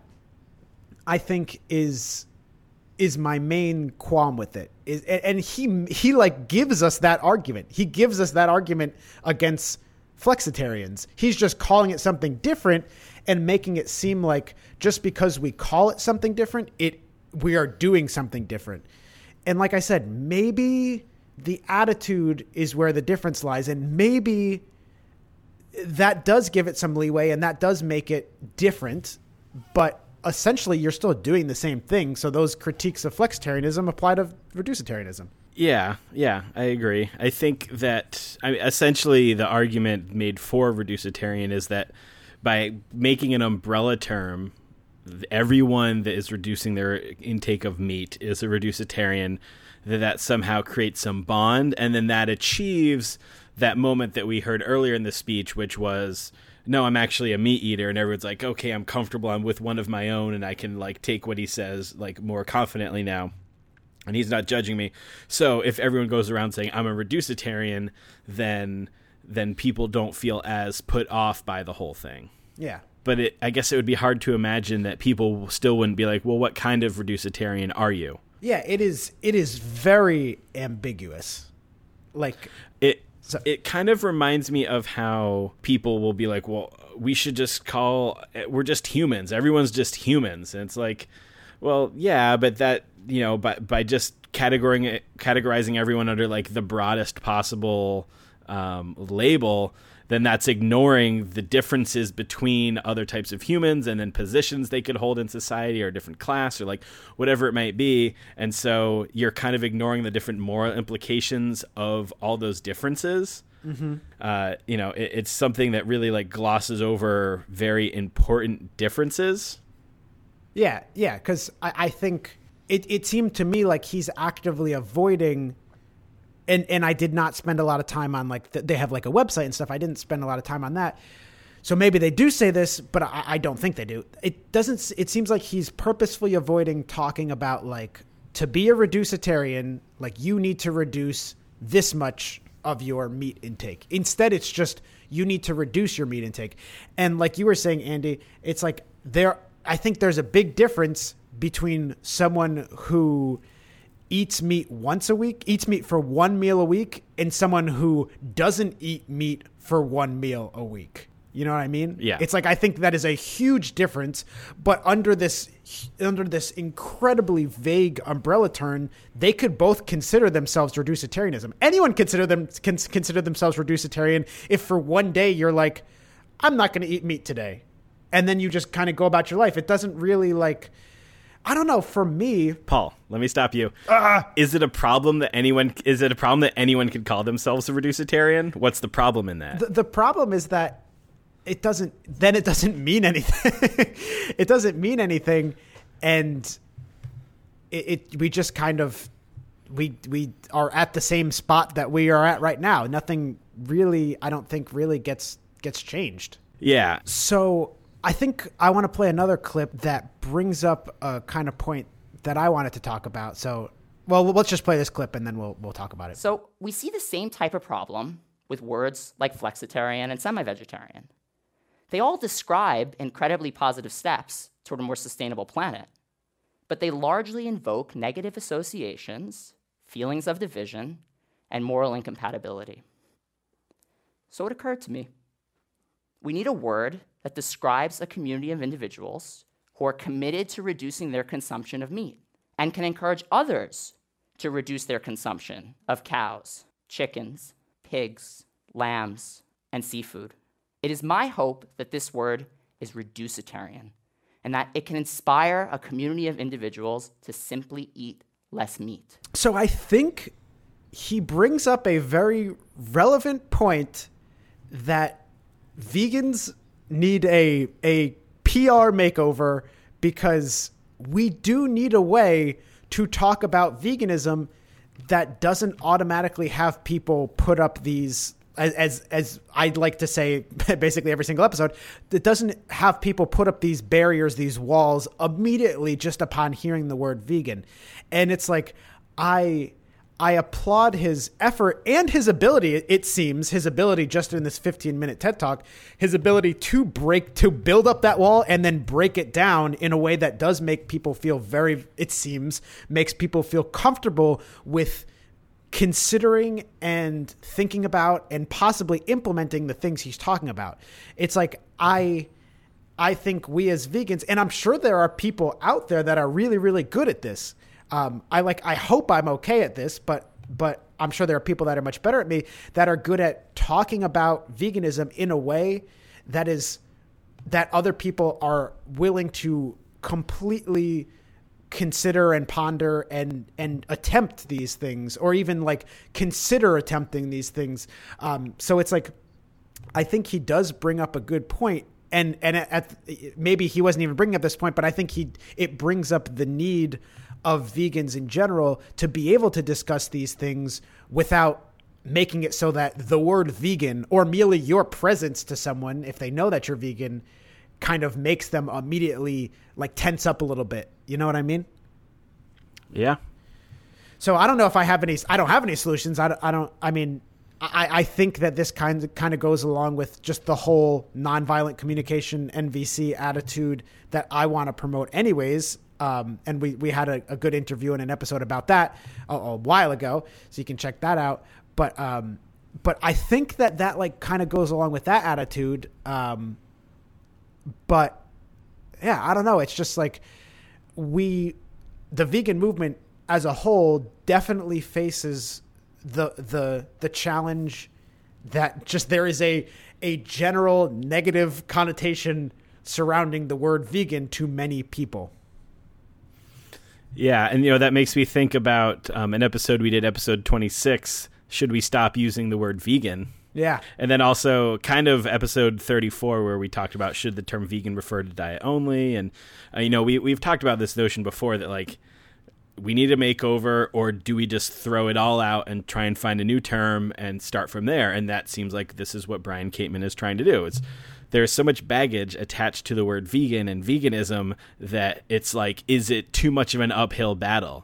I think, is is my main qualm with it. Is, and he he like gives us that argument. He gives us that argument against flexitarians. He's just calling it something different and making it seem like just because we call it something different, it we are doing something different. And like I said, maybe the attitude is where the difference lies, and maybe that does give it some leeway and that does make it different, but essentially you're still doing the same thing. So those critiques of flexitarianism apply to reducitarianism. Yeah, yeah, I agree. I think that I mean, essentially the argument made for reducitarian is that by making an umbrella term, everyone that is reducing their intake of meat is a reducitarian, that that somehow creates some bond, and then that achieves that moment that we heard earlier in the speech, which was, no, I'm actually a meat eater, and everyone's like, okay, I'm comfortable, I'm with one of my own, and I can like take what he says like more confidently now, and he's not judging me. So if everyone goes around saying I'm a reducitarian, then then people don't feel as put off by the whole thing. Yeah. But it, I guess it would be hard to imagine that people still wouldn't be like, well, what kind of reducitarian are you? Yeah, it is. It is very ambiguous. Like it, so. It kind of reminds me of how people will be like, well, we should just call, we're just humans. Everyone's just humans. And it's like, well, yeah, but that, you know, by, by just categorizing, categorizing everyone under like the broadest possible um, label, then that's ignoring the differences between other types of humans and then positions they could hold in society or a different class or like whatever it might be. And so you're kind of ignoring the different moral implications of all those differences. Mm-hmm. Uh, you know, it, it's something that really like glosses over very important differences. Yeah, yeah, because I, I think it, it seemed to me like he's actively avoiding. And and I did not spend a lot of time on like, th- they have like a website and stuff. I didn't spend a lot of time on that. So maybe they do say this, but I, I don't think they do. It doesn't, it seems like he's purposefully avoiding talking about like to be a reducitarian, like you need to reduce this much of your meat intake. Instead, it's just you need to reduce your meat intake. And like you were saying, Andy, it's like there, I think there's a big difference between someone who eats meat once a week, eats meat for one meal a week, and someone who doesn't eat meat for one meal a week. You know what I mean? Yeah. It's like, I think that is a huge difference, but under this, under this incredibly vague umbrella term, they could both consider themselves reducitarianism. Anyone consider them, can consider themselves reducitarian if for one day you're like, I'm not going to eat meat today. And then you just kind of go about your life. It doesn't really like, I don't know, for me. Paul, let me stop you. Uh, is it a problem that anyone, is it a problem that anyone could call themselves a reducitarian? What's the problem in that? The, the problem is that it doesn't, then it doesn't mean anything. It doesn't mean anything. And it, it, we just kind of, we, we are at the same spot that we are at right now. Nothing really, I don't think really gets, gets changed. Yeah. So I think I want to play another clip that brings up a kind of point that I wanted to talk about. So, well, let's just play this clip and then we'll, we'll talk about it. So we see the same type of problem with words like flexitarian and semi-vegetarian. They all describe incredibly positive steps toward a more sustainable planet, but they largely invoke negative associations, feelings of division, and moral incompatibility. So it occurred to me, we need a word that describes a community of individuals who are committed to reducing their consumption of meat and can encourage others to reduce their consumption of cows, chickens, pigs, lambs, and seafood. It is my hope that this word is reducitarian and that it can inspire a community of individuals to simply eat less meat. So I think he brings up a very relevant point that vegans need a, a P R makeover because we do need a way to talk about veganism that doesn't automatically have people put up these, as, as as I'd like to say basically every single episode, that doesn't have people put up these barriers, these walls immediately just upon hearing the word vegan. And it's like, I I applaud his effort and his ability, it seems, his ability just in this fifteen minute TED Talk, his ability to break, to build up that wall and then break it down in a way that does make people feel very, it seems, makes people feel comfortable with considering and thinking about and possibly implementing the things he's talking about. It's like, I, I think we as vegans, and I'm sure there are people out there that are really, really good at this. Um, I like, I hope I'm okay at this, but, but I'm sure there are people that are much better at me that are good at talking about veganism in a way that is, that other people are willing to completely consider and ponder and, and attempt these things, or even like consider attempting these things. Um, so it's like, I think he does bring up a good point. And, and at, at maybe he wasn't even bringing up this point, but I think he, it brings up the need of vegans in general to be able to discuss these things without making it so that the word vegan or merely your presence to someone, if they know that you're vegan, kind of makes them immediately like tense up a little bit. You know what I mean? Yeah. So I don't know if I have any, I don't have any solutions. I don't, I don't, I mean, I, I think that this kind of kind of goes along with just the whole nonviolent communication N V C attitude that I want to promote anyways. Um, and we, we had a, a good interview in an episode about that a, a while ago, so you can check that out. But um, but I think that that like kind of goes along with that attitude. Um, but yeah, I don't know. It's just like we, the vegan movement as a whole definitely faces the the the challenge that just there is a a general negative connotation surrounding the word vegan to many people. Yeah, and you know that makes me think about um, an episode we did, episode twenty-six. Should we stop using the word vegan? Yeah, and then also kind of episode thirty-four where we talked about should the term vegan refer to diet only, and uh, you know we we've talked about this notion before that like we need a makeover, or do we just throw it all out and try and find a new term and start from there? And that seems like this is what Brian Kateman is trying to do. It's there's so much baggage attached to the word vegan and veganism that it's like, is it too much of an uphill battle?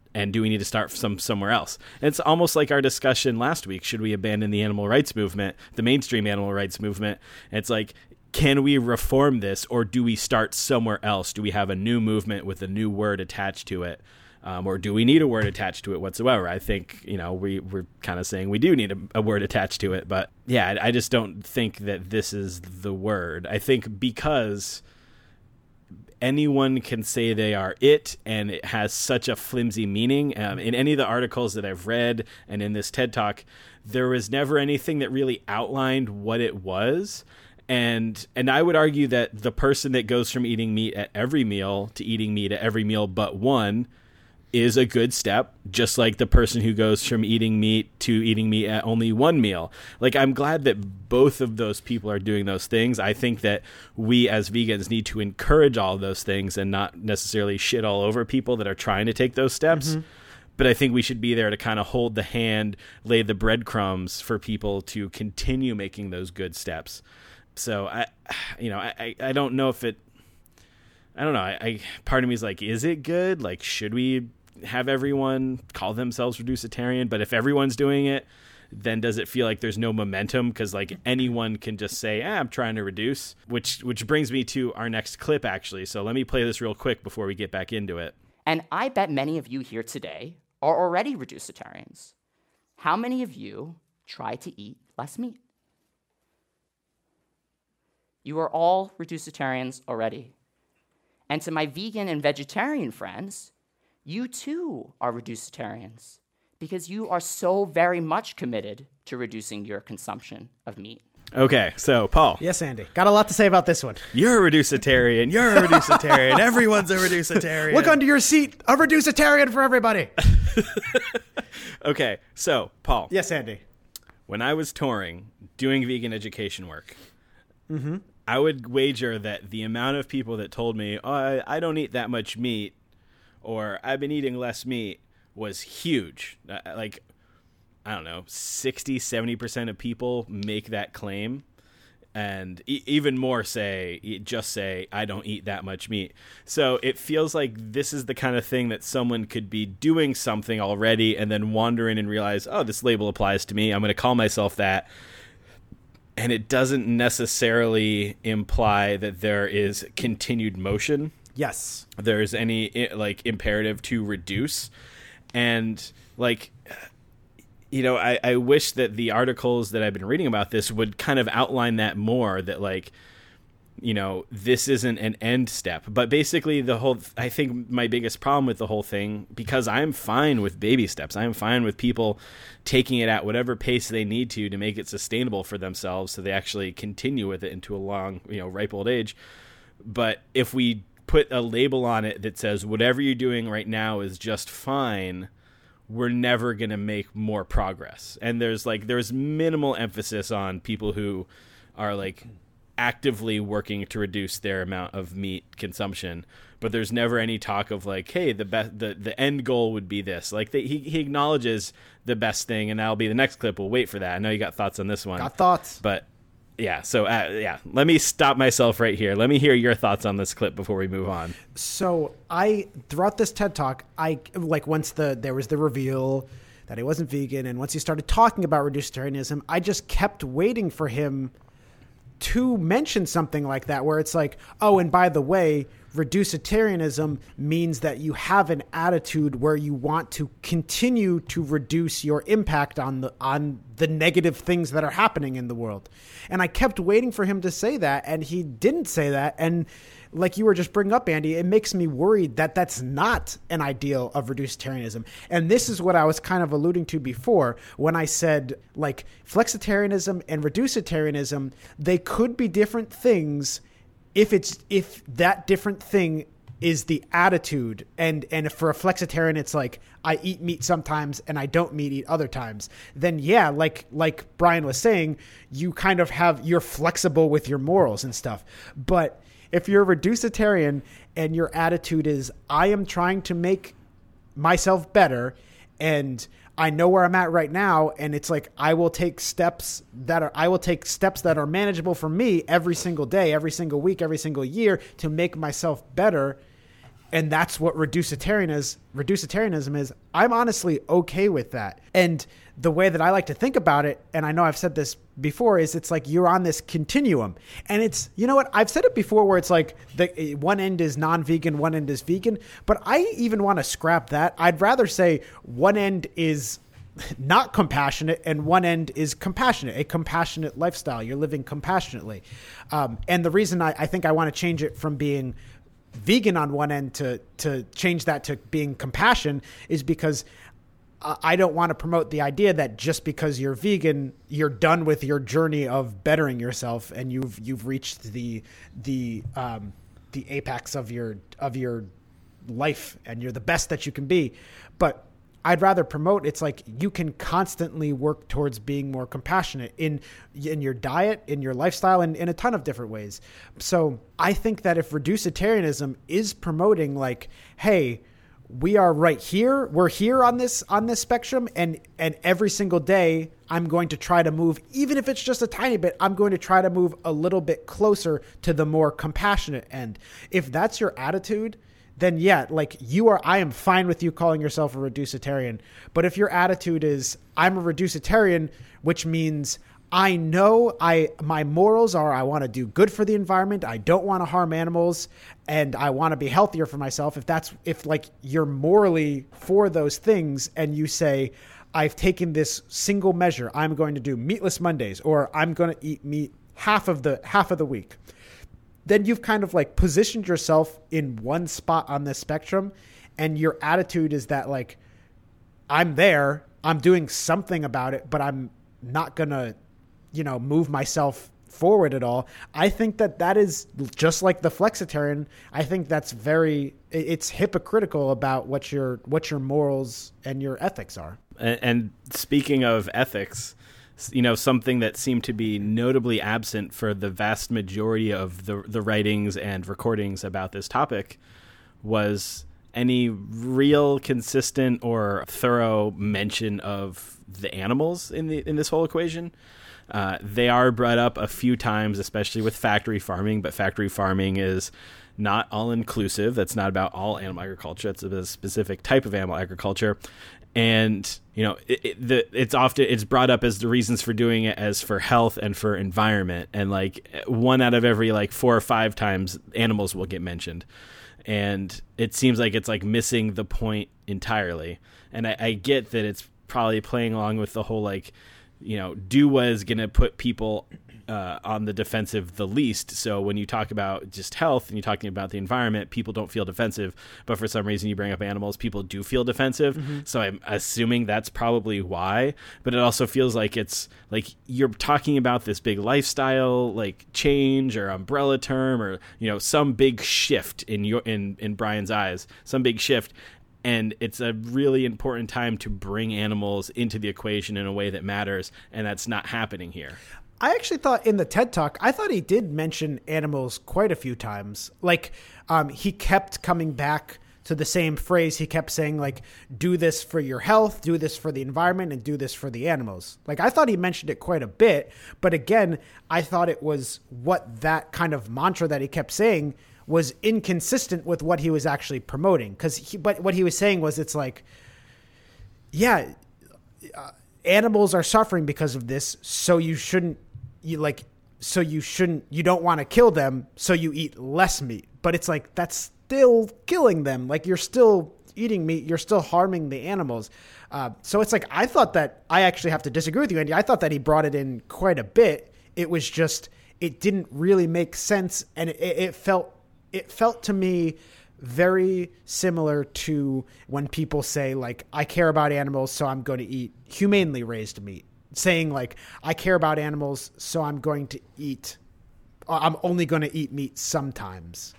And do we need to start some somewhere else? And it's almost like our discussion last week. Should we abandon the animal rights movement, the mainstream animal rights movement? And it's like, can we reform this, or do we start somewhere else? Do we have a new movement with a new word attached to it? Um, or do we need a word attached to it whatsoever? I think, you know, we, we're kind of saying we do need a, a word attached to it. But yeah, I, I just don't think that this is the word. I think because anyone can say they are it, and it has such a flimsy meaning. Um, in any of the articles that I've read and in this TED Talk, there was never anything that really outlined what it was. And and I would argue that the person that goes from eating meat at every meal to eating meat at every meal but one is a good step, just like the person who goes from eating meat to eating meat at only one meal. Like, I'm glad that both of those people are doing those things. I think that we as vegans need to encourage all of those things and not necessarily shit all over people that are trying to take those steps. Mm-hmm. But I think we should be there to kind of hold the hand, lay the breadcrumbs for people to continue making those good steps. So I, you know, I, I don't know if it, I don't know. I, I part of me is like, is it good? Like, should we have everyone call themselves reducitarian? But if everyone's doing it, then does it feel like there's no momentum? Because like anyone can just say, ah, I'm trying to reduce, which which brings me to our next clip, actually. So let me play this real quick before we get back into it. And I bet many of you here today are already reducitarians. How many of you try to eat less meat? You are all reducitarians already. And to my vegan and vegetarian friends, you too are reducitarians because you are so very much committed to reducing your consumption of meat. Okay, so Paul. Yes, Andy. Got a lot to say about this one. You're a reducitarian. You're a reducitarian. Everyone's a reducitarian. Look under your seat. A reducitarian for everybody. Okay, so Paul. Yes, Andy. When I was touring, doing vegan education work, mm-hmm. I would wager that the amount of people that told me, oh, I, I don't eat that much meat, or I've been eating less meat, was huge. Uh, like, I don't know, sixty, seventy percent of people make that claim. And e- even more say, just say, I don't eat that much meat. So it feels like this is the kind of thing that someone could be doing something already and then wander in and realize, oh, this label applies to me. I'm going to call myself that. And it doesn't necessarily imply that there is continued motion. Yes. There's any like imperative to reduce. And like, you know, I, I wish that the articles that I've been reading about this would kind of outline that more, that like, you know, this isn't an end step. But basically the whole, I think my biggest problem with the whole thing, because I'm fine with baby steps. I'm fine with people taking it at whatever pace they need to to make it sustainable for themselves so they actually continue with it into a long, you know, ripe old age. But if we put a label on it that says whatever you're doing right now is just fine, we're never going to make more progress. And there's like, there's minimal emphasis on people who are like actively working to reduce their amount of meat consumption, but there's never any talk of like, hey, the best, the, the end goal would be this. Like they, he, he acknowledges the best thing, and that'll be the next clip. We'll wait for that. I know you got thoughts on this one. Got thoughts. But yeah, so uh, yeah, let me stop myself right here. Let me hear your thoughts on this clip before we move on. So I, throughout this TED Talk, I like once the there was the reveal that he wasn't vegan, and once he started talking about reducitarianism, I just kept waiting for him to mention something like that, where it's like, oh, and by the way, reducitarianism means that you have an attitude where you want to continue to reduce your impact on the on the negative things that are happening in the world. And I kept waiting for him to say that, and he didn't say that. And like you were just bringing up, Andy, it makes me worried that that's not an ideal of reducitarianism. And this is what I was kind of alluding to before when I said, like, flexitarianism and reducitarianism, they could be different things if it's if that different thing is the attitude. And and if for a flexitarian it's like, I eat meat sometimes and I don't meat eat other times, then yeah, like like Brian was saying, you kind of have, you're flexible with your morals and stuff. But if you're a reducitarian and your attitude is, I am trying to make myself better, and I know where I'm at right now, and it's like, I will take steps that are, I will take steps that are manageable for me every single day, every single week, every single year to make myself better. and that's what reducitarian is, reducitarianism is. I'm honestly okay with that. And the way that I like to think about it, and I know I've said this before, is it's like you're on this continuum. And it's, you know what, I've said it before where it's like the one end is non-vegan, one end is vegan, but I even want to scrap that. I'd rather say one end is not compassionate and one end is compassionate, a compassionate lifestyle. You're living compassionately. Um, and the reason I, I think I want to change it from being vegan on one end to, to change that to being compassion is because I don't want to promote the idea that just because you're vegan, you're done with your journey of bettering yourself and you've you've reached the the um, the apex of your of your life and you're the best that you can be. But I'd rather promote it's like you can constantly work towards being more compassionate in in your diet, in your lifestyle, and in a ton of different ways. So I think that if reducitarianism is promoting like, hey, we are right here. We're here on this on this spectrum, and and every single day I'm going to try to move, even if it's just a tiny bit, I'm going to try to move a little bit closer to the more compassionate end. If that's your attitude, then yeah, like you are, I am fine with you calling yourself a reducitarian. But if your attitude is I'm a reducitarian, which means I know I my morals are I want to do good for the environment. I don't want to harm animals and I want to be healthier for myself. If that's if like you're morally for those things and you say, I've taken this single measure, I'm going to do meatless Mondays or I'm going to eat meat half of the half of the week, then you've kind of like positioned yourself in one spot on this spectrum. And your attitude is that like, I'm there, I'm doing something about it, but I'm not going to, you know, move myself forward at all. I think that that is just like the flexitarian. I think that's very, it's hypocritical about what your, what your morals and your ethics are. And, and speaking of ethics, you know, something that seemed to be notably absent for the vast majority of the the writings and recordings about this topic was any real consistent or thorough mention of the animals in the in this whole equation. Uh, they are brought up a few times, especially with factory farming, but factory farming is not all-inclusive. That's not about all animal agriculture. It's a specific type of animal agriculture. And, you know, it, it, the, it's often, it's brought up as the reasons for doing it as for health and for environment. And like one out of every like four or five times animals will get mentioned. And it seems like it's like missing the point entirely. And I, I get that it's probably playing along with the whole, like, you know, do what is going to put people uh, on the defensive the least. So when you talk about just health and you're talking about the environment, people don't feel defensive. But for some reason you bring up animals, people do feel defensive. Mm-hmm. So I'm assuming that's probably why. But it also feels like it's like you're talking about this big lifestyle like change or umbrella term or, you know, some big shift in your in, in Brian's eyes, some big shift. And it's a really important time to bring animals into the equation in a way that matters. And that's not happening here. I actually thought in the TED Talk, I thought he did mention animals quite a few times. Like um, he kept coming back to the same phrase. He kept saying like, do this for your health, do this for the environment, and do this for the animals. Like I thought he mentioned it quite a bit. But again, I thought it was what that kind of mantra that he kept saying was inconsistent with what he was actually promoting. Because he, but what he was saying was it's like, yeah, uh, animals are suffering because of this. So you shouldn't you like, so you shouldn't, you don't want to kill them. So you eat less meat, but it's like, that's still killing them. Like you're still eating meat. You're still harming the animals. Uh, so it's like, I thought that I actually have to disagree with you, Andy. I thought that he brought it in quite a bit. It was just, it didn't really make sense. And it, it felt, it felt to me very similar to when people say like, I care about animals, so I'm going to eat humanely raised meat. Saying like, I care about animals, so I'm going to eat, I'm only going to eat meat sometimes.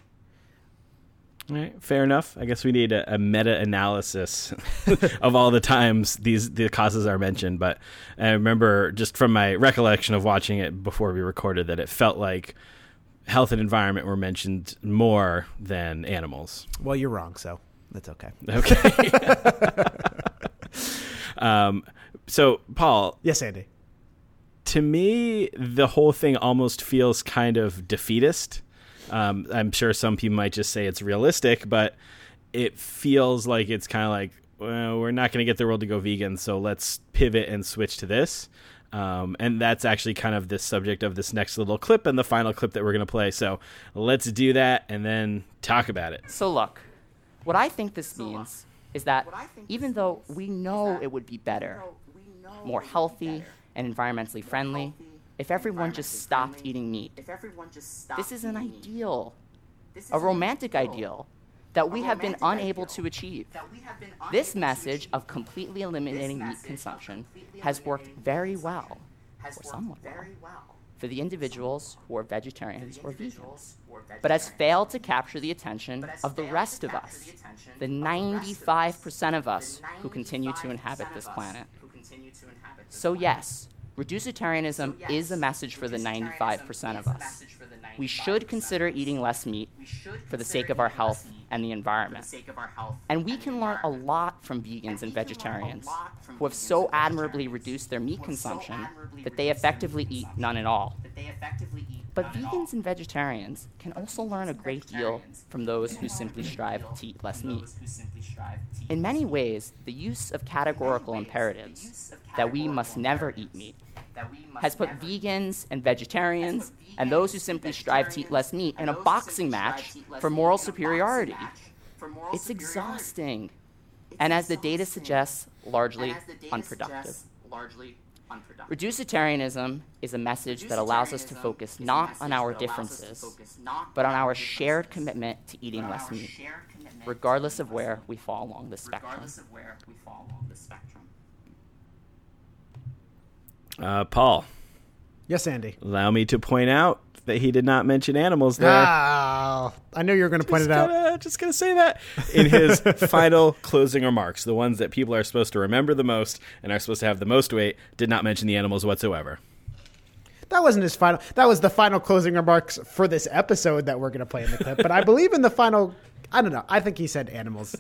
All right, fair enough. I guess we need a, a meta-analysis of all the times these the causes are mentioned. But I remember just from my recollection of watching it before we recorded that it felt like health and environment were mentioned more than animals. Well, you're wrong, so that's okay. Okay. um, so, Paul. Yes, Andy. To me, the whole thing almost feels kind of defeatist. Um, I'm sure some people might just say it's realistic, but it feels like it's kind of like, well, we're not going to get the world to go vegan, so let's pivot and switch to this. Um, and that's actually kind of the subject of this next little clip and the final clip that we're going to play. So let's do that and then talk about it. So look, what I think this means is that even though we know it would be better, more healthy, and environmentally friendly if everyone just stopped eating meat. This is an ideal, a romantic ideal that we have been unable to achieve. This message of completely eliminating meat consumption has worked very well, or somewhat well, for the individuals who are vegetarians or vegans, but has failed to capture the attention of the rest of us, the ninety-five percent of us who continue to inhabit this planet. So yes, reducitarianism is a message for the ninety-five percent of us. We should consider eating less meat for the sake of our health and the environment. And we can learn a lot from vegans and vegetarians who have so admirably reduced their meat consumption that they effectively eat none at all. But vegans and vegetarians can also learn a great deal from those who simply strive to eat less meat. In many ways, the use of categorical imperatives that we must never eat meat has put vegans and vegetarians and those who simply strive to eat less meat in a boxing match for moral superiority. It's exhausting, and as the data suggests, largely unproductive. Reducitarianism is a message that allows us to focus not on our differences, but on our shared commitment to eating less meat, regardless of where we fall along the spectrum. Uh, Paul. Yes, Andy. Allow me to point out that he did not mention animals there. Ah, I knew you were going to point it out. Gonna, just going to say that in his final closing remarks, the ones that people are supposed to remember the most and are supposed to have the most weight, did not mention the animals whatsoever. That wasn't his final. That was the final closing remarks for this episode that we're going to play in the clip. But I believe in the final. I don't know. I think he said animals.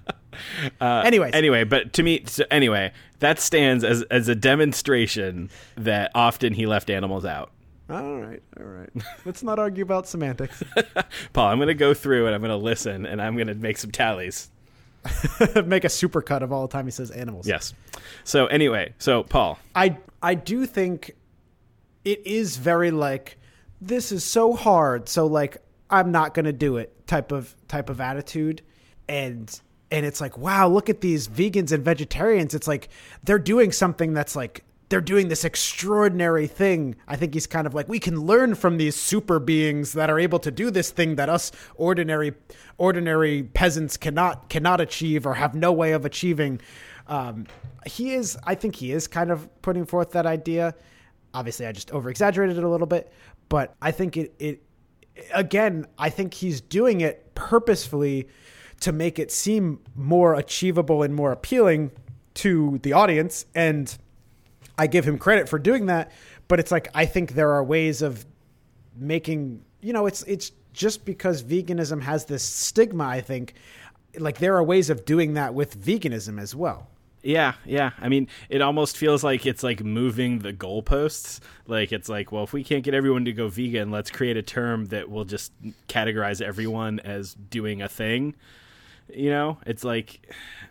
Uh, Anyways. Anyway, but to me, so anyway, that stands as as a demonstration that often he left animals out. All right, all right. Let's not argue about semantics. Paul, I'm going to go through and I'm going to listen and I'm going to make some tallies. Make a supercut of all the time he says animals. Yes. So anyway, so Paul. I I do think it is very like, this is so hard, so like I'm not going to do it type of type of attitude. And and it's like, wow, look at these vegans and vegetarians. It's like they're doing something that's like, they're doing this extraordinary thing. I think he's kind of like, we can learn from these super beings that are able to do this thing that us ordinary ordinary peasants cannot cannot achieve or have no way of achieving. Um, he is, I think he is kind of putting forth that idea. Obviously, I just over-exaggerated it a little bit, but I think it, it again, I think he's doing it purposefully to make it seem more achievable and more appealing to the audience. And I give him credit for doing that, but it's like, I think there are ways of making, you know, it's, it's just because veganism has this stigma, I think, like there are ways of doing that with veganism as well. Yeah, yeah. I mean, it almost feels like it's like moving the goalposts. Like it's like, well, if we can't get everyone to go vegan, let's create a term that will just categorize everyone as doing a thing. You know, it's like,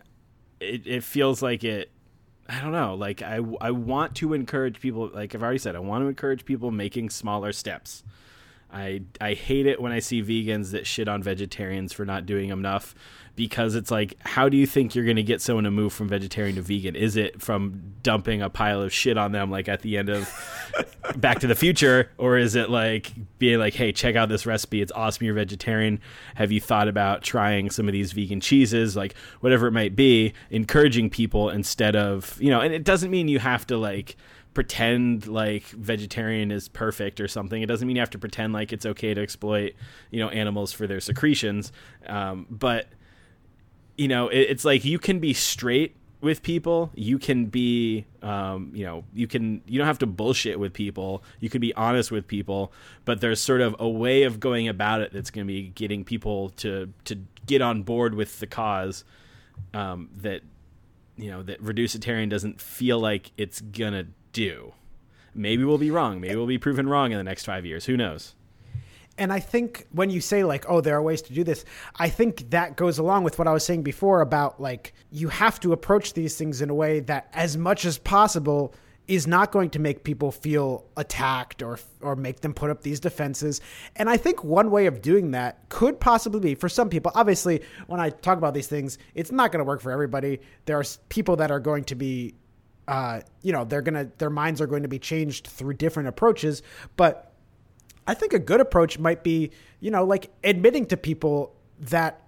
it, it feels like it, I don't know, like I, I want to encourage people, like I've already said, I want to encourage people making smaller steps. I, I hate it when I see vegans that shit on vegetarians for not doing enough, because it's like, how do you think you're going to get someone to move from vegetarian to vegan? Is it from dumping a pile of shit on them like at the end of Back to the Future? Or is it like being like, hey, check out this recipe. It's awesome. You're vegetarian. Have you thought about trying some of these vegan cheeses? Like whatever it might be, encouraging people instead of, you know, and it doesn't mean you have to like pretend like vegetarian is perfect or something. It doesn't mean you have to pretend like it's okay to exploit, you know, animals for their secretions. Um, but you know, it, it's like you can be straight with people. You can be, um, you know, you can, you don't have to bullshit with people. You can be honest with people, but there's sort of a way of going about it that's going to be getting people to, to get on board with the cause, um, that, you know, that reducitarian doesn't feel like it's gonna do. Maybe we'll be wrong. Maybe we'll be proven wrong in the next five years. Who knows? And I think when you say like, oh, there are ways to do this, I think that goes along with what I was saying before about like, you have to approach these things in a way that as much as possible is not going to make people feel attacked or or make them put up these defenses. And I think one way of doing that could possibly be for some people. Obviously, when I talk about these things, it's not going to work for everybody. There are people that are going to be, uh, you know, they're going to, their minds are going to be changed through different approaches. But I think a good approach might be, you know, like admitting to people that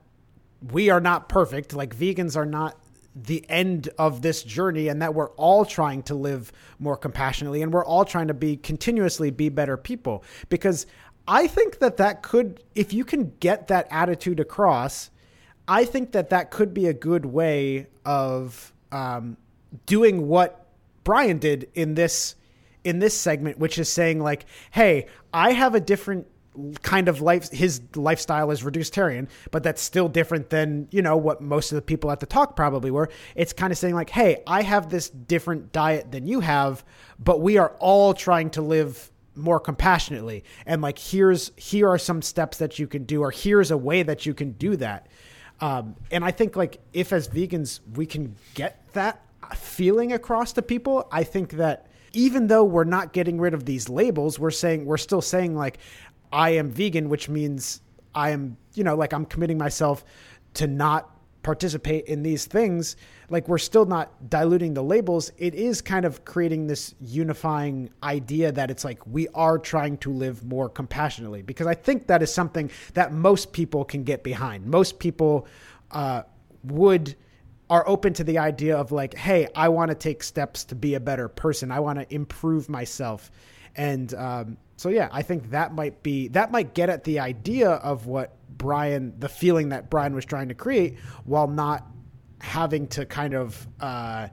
we are not perfect, like vegans are not the end of this journey, and that we're all trying to live more compassionately, and we're all trying to be continuously be better people. Because I think that that could, if you can get that attitude across, I think that that could be a good way of um, doing what Brian did in this in this segment, which is saying like, hey, I have a different kind of life. His lifestyle is reducetarian, but that's still different than, you know, what most of the people at the talk probably were. It's kind of saying like, hey, I have this different diet than you have, but we are all trying to live more compassionately. And like, here's, here are some steps that you can do, or here's a way that you can do that. Um, and I think like if as vegans, we can get that feeling across to people, I think that even though we're not getting rid of these labels, we're saying, we're still saying like, I am vegan, which means I am, you know, like I'm committing myself to not participate in these things. Like we're still not diluting the labels. It is kind of creating this unifying idea that it's like we are trying to live more compassionately, because I think that is something that most people can get behind. Most people uh, would are open to the idea of like, hey, I want to take steps to be a better person. I want to improve myself. And um, so, yeah, I think that might be, that might get at the idea of what Brian, the feeling that Brian was trying to create, while not having to kind of, uh,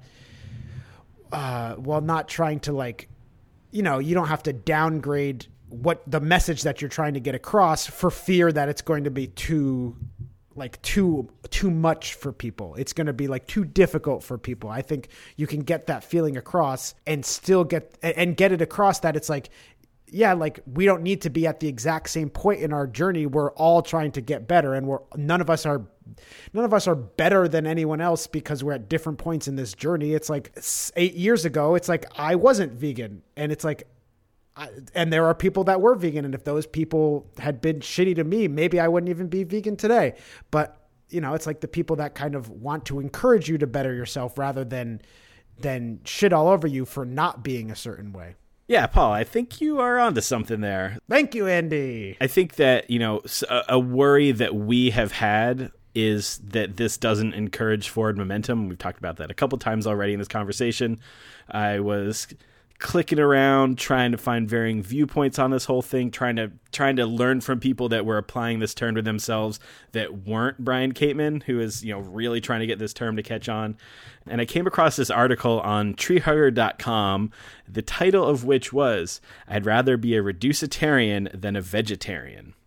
uh, while not trying to like, you know, you don't have to downgrade what the message that you're trying to get across for fear that it's going to be too like too, too much for people. It's going to be like too difficult for people. I think you can get that feeling across and still get, and get it across that it's like, yeah, like we don't need to be at the exact same point in our journey. We're all trying to get better, and we're, none of us are, none of us are better than anyone else because we're at different points in this journey. It's like eight years ago, it's like, I wasn't vegan, and it's like, I, and there are people that were vegan. And if those people had been shitty to me, maybe I wouldn't even be vegan today. But, you know, it's like the people that kind of want to encourage you to better yourself rather than, than shit all over you for not being a certain way. Yeah, Paul, I think you are onto something there. Thank you, Andy. I think that, you know, a, a worry that we have had is that this doesn't encourage forward momentum. We've talked about that a couple times already in this conversation. I was clicking around, trying to find varying viewpoints on this whole thing, trying to trying to learn from people that were applying this term to themselves that weren't Brian Kateman, who is, you know, really trying to get this term to catch on. And I came across this article on tree hugger dot com, the title of which was, "I'd rather be a reducetarian than a vegetarian."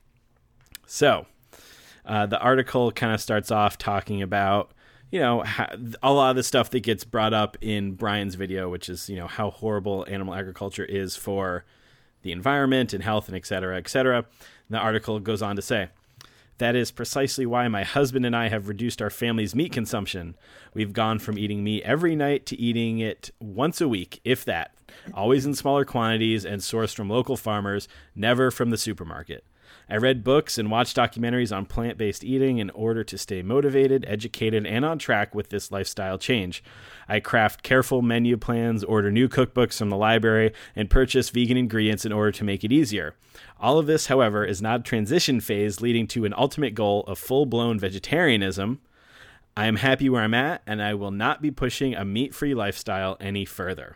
So, uh, the article kind of starts off talking about, you know, a lot of the stuff that gets brought up in Brian's video, which is, you know, how horrible animal agriculture is for the environment and health and et cetera, et cetera. And the article goes on to say, "That is precisely why my husband and I have reduced our family's meat consumption. We've gone from eating meat every night to eating it once a week, if that, always in smaller quantities and sourced from local farmers, never from the supermarket. I read books and watched documentaries on plant-based eating in order to stay motivated, educated, and on track with this lifestyle change. I craft careful menu plans, order new cookbooks from the library, and purchase vegan ingredients in order to make it easier. All of this, however, is not a transition phase leading to an ultimate goal of full-blown vegetarianism. I am happy where I'm at, and I will not be pushing a meat-free lifestyle any further."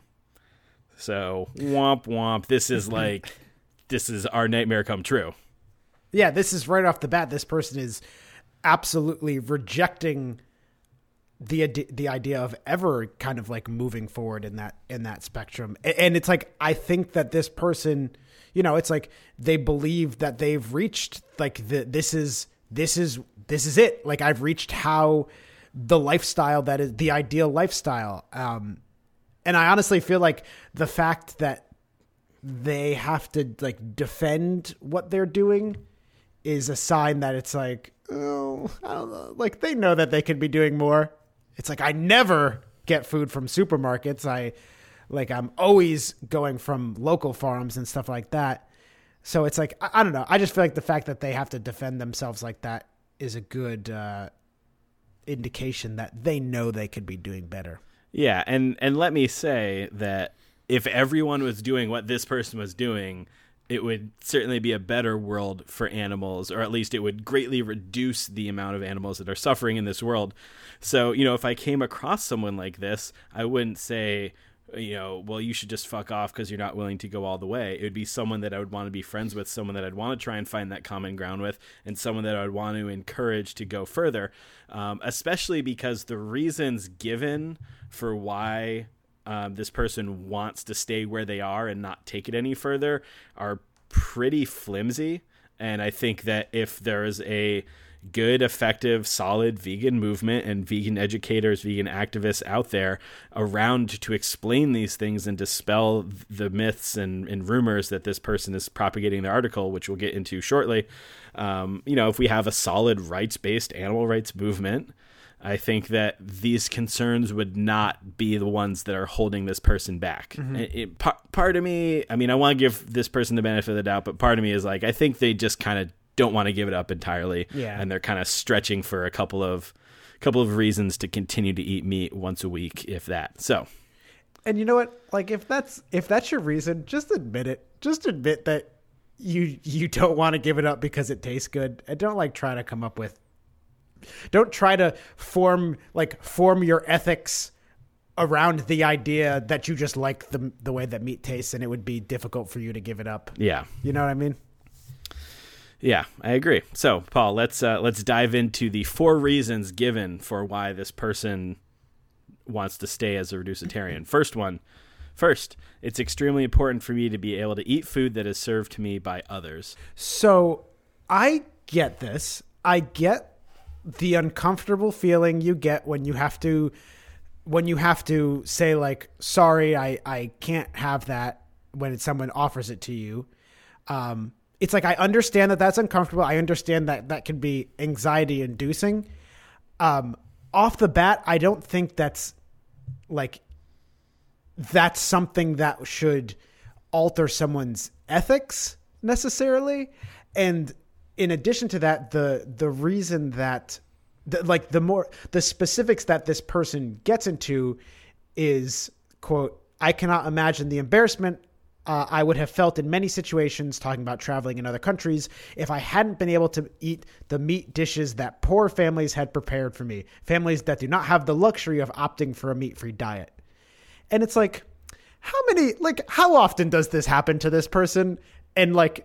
So, womp womp. This is like, this is our nightmare come true. Yeah, this is right off the bat. This person is absolutely rejecting the the idea of ever kind of like moving forward in that in that spectrum. And it's like, I think that this person, you know, it's like they believe that they've reached like the this is this is this is it. Like I've reached how the lifestyle that is the ideal lifestyle. Um, and I honestly feel like the fact that they have to like defend what they're doing is a sign that it's like, oh, I don't know. Like they know that they could be doing more. It's like, I never get food from supermarkets. I like, I'm always going from local farms and stuff like that. So it's like, I, I don't know. I just feel like the fact that they have to defend themselves like that is a good uh, indication that they know they could be doing better. Yeah. And, and let me say that if everyone was doing what this person was doing, it would certainly be a better world for animals, or at least it would greatly reduce the amount of animals that are suffering in this world. So, you know, if I came across someone like this, I wouldn't say, you know, well, you should just fuck off because you're not willing to go all the way. It would be someone that I would want to be friends with, someone that I'd want to try and find that common ground with, and someone that I would want to encourage to go further, um, especially because the reasons given for why Um, this person wants to stay where they are and not take it any further are pretty flimsy. And I think that if there is a good, effective, solid vegan movement and vegan educators, vegan activists out there around to explain these things and dispel the myths and, and rumors that this person is propagating in the article, which we'll get into shortly. Um, you know, if we have a solid rights-based animal rights movement, I think that these concerns would not be the ones that are holding this person back. Mm-hmm. It, it, part, part of me, I mean, I want to give this person the benefit of the doubt, but part of me is like, I think they just kind of don't want to give it up entirely. Yeah. And they're kind of stretching for a couple of couple of reasons to continue to eat meat once a week, if that. So, and you know what? Like, if that's if that's your reason, just admit it. Just admit that you you don't want to give it up because it tastes good, and don't like try to come up with. Don't try to form like form your ethics around the idea that you just like the the way that meat tastes, and it would be difficult for you to give it up. Yeah, you know what I mean. Yeah, I agree. So, Paul, let's uh, let's dive into the four reasons given for why this person wants to stay as a reducitarian. First one, first, it's extremely important for me to be able to eat food that is served to me by others. So, I get this. I get the uncomfortable feeling you get when you have to when you have to say like, sorry, I, I can't have that when someone offers it to you. Um, it's like, I understand that that's uncomfortable. I understand that that can be anxiety inducing. Um, off the bat, I don't think that's like, that's something that should alter someone's ethics necessarily. And in addition to that, the the reason that, the, like the more the specifics that this person gets into is, quote, I cannot imagine the embarrassment uh, I would have felt in many situations, talking about traveling in other countries, if I hadn't been able to eat the meat dishes that poor families had prepared for me, families that do not have the luxury of opting for a meat-free diet. And it's like, how many, like, how often does this happen to this person? And like,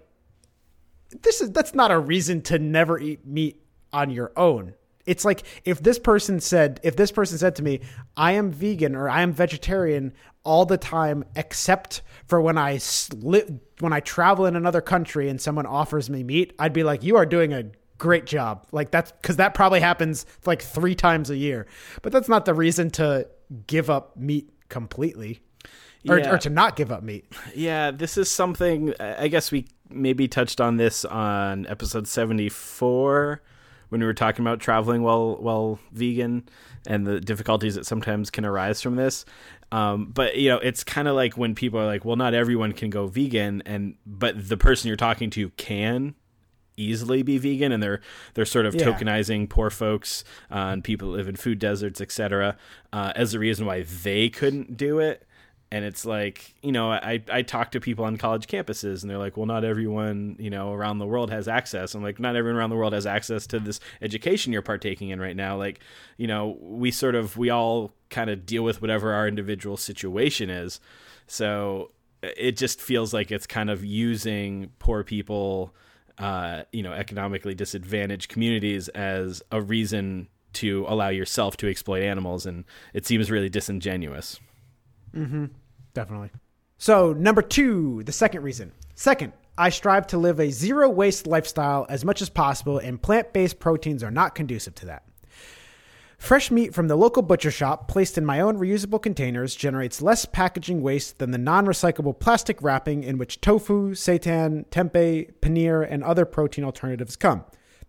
This is that's not a reason to never eat meat on your own. It's like if this person said, if this person said to me, I am vegan or I am vegetarian all the time, except for when I sli- when I travel in another country and someone offers me meat, I'd be like, you are doing a great job. Like that's because that probably happens like three times a year, but that's not the reason to give up meat completely. Or, Yeah. or to not give up meat. Yeah, this is something, I guess we maybe touched on this on episode seventy-four when we were talking about traveling while while vegan and the difficulties that sometimes can arise from this. Um, but, you know, it's kind of like when people are like, well, not everyone can go vegan, and but the person you're talking to can easily be vegan, and they're they're sort of Yeah. tokenizing poor folks uh, and people that live in food deserts, et cetera, uh, as the reason why they couldn't do it. And it's like, you know, I, I talk to people on college campuses and they're like, well, not everyone, you know, around the world has access. I'm like, not everyone around the world has access to this education you're partaking in right now. Like, you know, we sort of, we all kind of deal with whatever our individual situation is. So it just feels like it's kind of using poor people, uh, you know, economically disadvantaged communities as a reason to allow yourself to exploit animals. And it seems really disingenuous. Mm-hmm. Definitely. So number two, the second reason. Second, I strive to live a zero waste lifestyle as much as possible, and plant-based proteins are not conducive to that. Fresh meat from the local butcher shop placed in my own reusable containers generates less packaging waste than the non-recyclable plastic wrapping in which tofu, seitan, tempeh, paneer, and other protein alternatives come.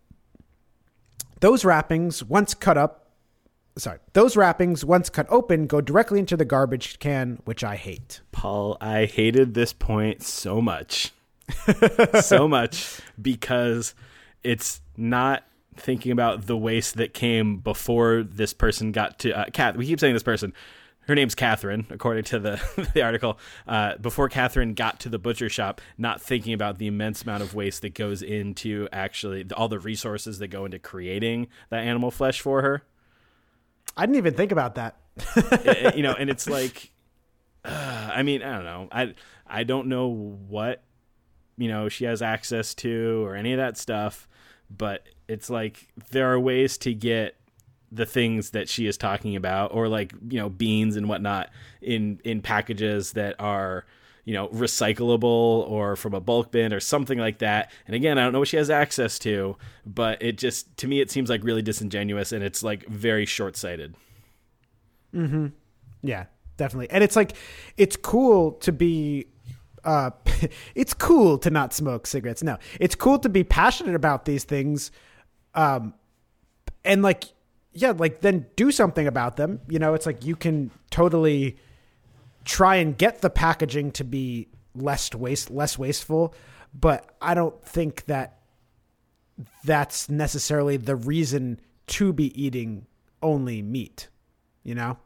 Those wrappings, once cut up, sorry, those wrappings, once cut open, go directly into the garbage can, which I hate. Paul, I hated this point so much. so much because it's not thinking about the waste that came before this person got to uh, Kath. We keep saying this person. Her name's Catherine, according to the, the article. Uh, before Catherine got to the butcher shop, not thinking about the immense amount of waste that goes into actually all the resources that go into creating that animal flesh for her. I didn't even think about that. it, you know, and it's like, uh, I mean, I don't know. I I don't know what, you know, she has access to or any of that stuff, but it's like there are ways to get the things that she is talking about, or like, you know, beans and whatnot in, in packages that are, you know, recyclable or from a bulk bin or something like that. And again, I don't know what she has access to, but it just, to me, it seems like really disingenuous, and it's like very short-sighted. Mm-hmm. Yeah, definitely. And it's like, it's cool to be, uh, it's cool to not smoke cigarettes. No, it's cool to be passionate about these things. Um, and like, yeah, like then do something about them. You know, it's like you can totally try and get the packaging to be less waste, less wasteful. But I don't think that that's necessarily the reason to be eating only meat, you know?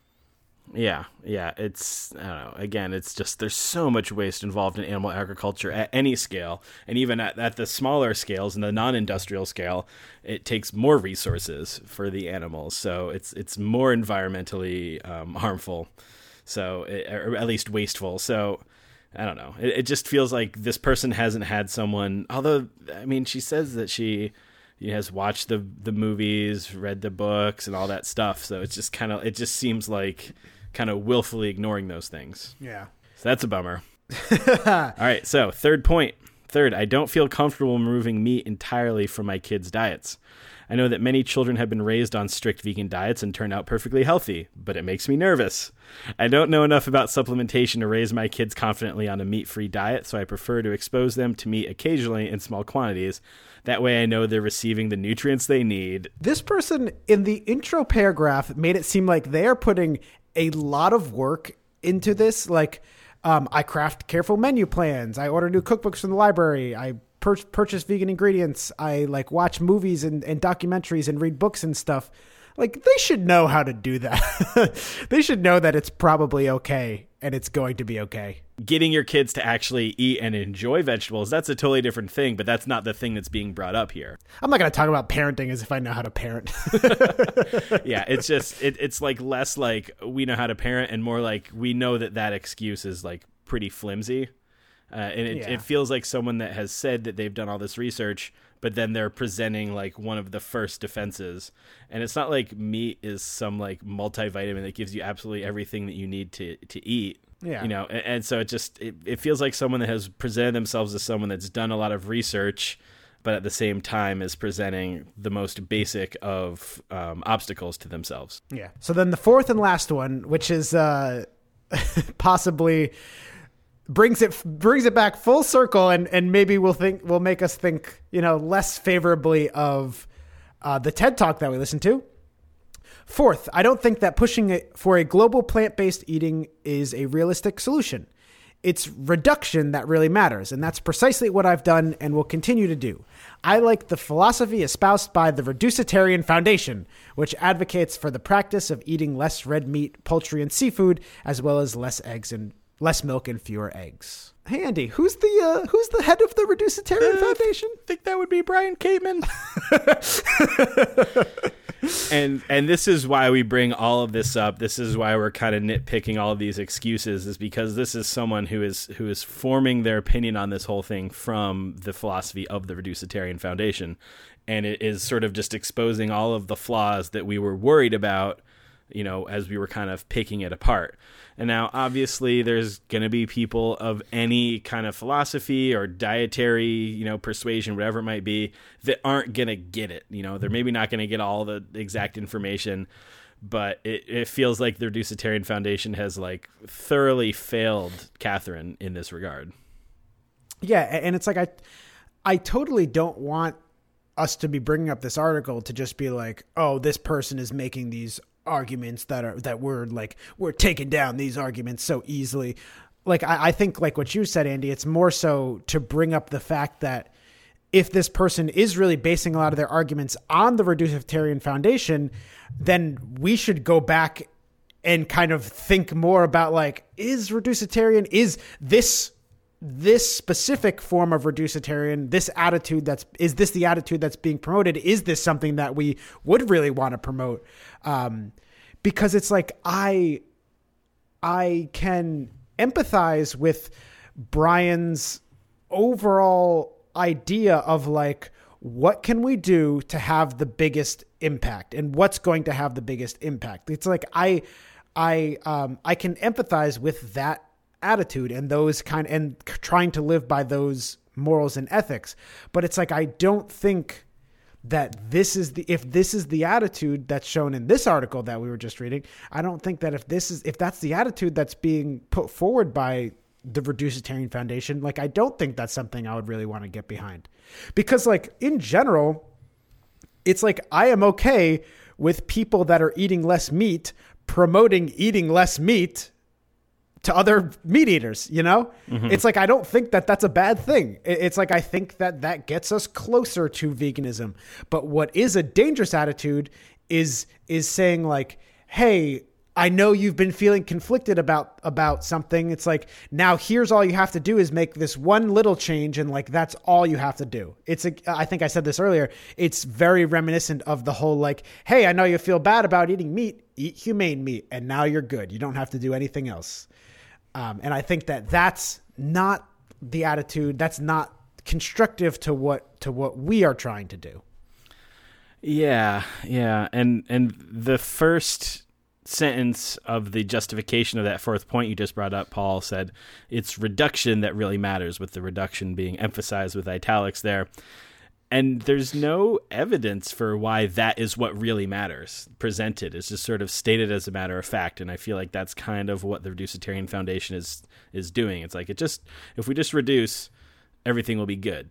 Yeah, yeah. It's, I don't know. Again, it's just, there's so much waste involved in animal agriculture at any scale. And even at, at the smaller scales and the non-industrial scale, it takes more resources for the animals. So it's it's more environmentally um, harmful, so it, or at least wasteful. So I don't know. It, it just feels like this person hasn't had someone, although, I mean, she says that she has watched the, the movies, read the books and all that stuff. So it's just kind of, it just seems like kind of willfully ignoring those things. Yeah. So that's a bummer. All right. So third point. Third, I don't feel comfortable removing meat entirely from my kids' diets. I know that many children have been raised on strict vegan diets and turn out perfectly healthy, but it makes me nervous. I don't know enough about supplementation to raise my kids confidently on a meat-free diet, so I prefer to expose them to meat occasionally in small quantities. That way I know they're receiving the nutrients they need. This person in the intro paragraph made it seem like they are putting a lot of work into this. Like, um, I craft careful menu plans. I order new cookbooks from the library. I pur- purchase vegan ingredients. I like watch movies and, and documentaries and read books and stuff. Like, they should know how to do that. They should know that it's probably okay and it's going to be okay. Getting your kids to actually eat and enjoy vegetables, that's a totally different thing, but that's not the thing that's being brought up here. I'm not going to talk about parenting as if I know how to parent. Yeah, it's just, it, it's like less like we know how to parent and more like we know that that excuse is like pretty flimsy. Uh, and it, Yeah. it feels like someone that has said that they've done all this research, but then they're presenting like one of the first defenses. And it's not like meat is some like multivitamin that gives you absolutely everything that you need to, to eat. Yeah. You know, and, and so it just, it, it feels like someone that has presented themselves as someone that's done a lot of research, but at the same time is presenting the most basic of um, obstacles to themselves. Yeah. So then the fourth and last one, which is uh, possibly brings it brings it back full circle, and, and maybe will think will make us think, you know, less favorably of uh, the TED Talk that we listened to. Fourth, I don't think that pushing it for a global plant-based eating is a realistic solution. It's reduction that really matters, and that's precisely what I've done and will continue to do. I like the philosophy espoused by the Reducitarian Foundation, which advocates for the practice of eating less red meat, poultry, and seafood, as well as less eggs and less milk and fewer eggs. Hey, Andy, who's the uh, who's the head of the Reducitarian uh, Foundation? I think that would be Brian Cateman. and and this is why we bring all of this up. This is why we're kind of nitpicking all of these excuses, is because this is someone who is who is forming their opinion on this whole thing from the philosophy of the Reducitarian Foundation, and it is sort of just exposing all of the flaws that we were worried about you know, as we were kind of picking it apart. And now, obviously, there's going to be people of any kind of philosophy or dietary, you know, persuasion, whatever it might be, that aren't going to get it. You know, they're maybe not going to get all the exact information, but it, it feels like the Reducitarian Foundation has, like, thoroughly failed Catherine in this regard. Yeah, and it's like I, I totally don't want us to be bringing up this article to just be like, oh, this person is making these arguments that are that we're like we're taking down these arguments so easily. Like I, I think like what you said, Andy, it's more so to bring up the fact that if this person is really basing a lot of their arguments on the Reducitarian Foundation, then we should go back and kind of think more about like, is Reducitarian, is this this specific form of Reducitarian, this attitude that's, is this the attitude that's being promoted? Is this something that we would really want to promote? Um, because it's like, I, I can empathize with Brian's overall idea of like, what can we do to have the biggest impact and what's going to have the biggest impact? It's like, I, I, um, I can empathize with that attitude and those kind and trying to live by those morals and ethics. But it's like, I don't think that this is the, if this is the attitude that's shown in this article that we were just reading, I don't think that if this is, if that's the attitude that's being put forward by the Reducitarian Foundation, like, I don't think that's something I would really want to get behind, because like in general, it's like, I am okay with people that are eating less meat promoting eating less meat to other meat eaters, you know, mm-hmm. It's like, I don't think that that's a bad thing. It's like, I think that that gets us closer to veganism. But what is a dangerous attitude is, is saying like, hey, I know you've been feeling conflicted about, about something. It's like, now here's all you have to do is make this one little change. And like, that's all you have to do. It's a, I think I said this earlier. It's very reminiscent of the whole, like, hey, I know you feel bad about eating meat, eat humane meat. And now you're good. You don't have to do anything else. Um, and I think that that's not the attitude. That's not constructive to what to what we are trying to do. Yeah, yeah, and and the first sentence of the justification of that fourth point you just brought up, Paul, said it's reduction that really matters, with the reduction being emphasized with italics there. And there's no evidence for why that is what really matters presented. It's just sort of stated as a matter of fact. And I feel like that's kind of what the Reducitarian Foundation is is doing. It's like, it just, if we just reduce, everything will be good.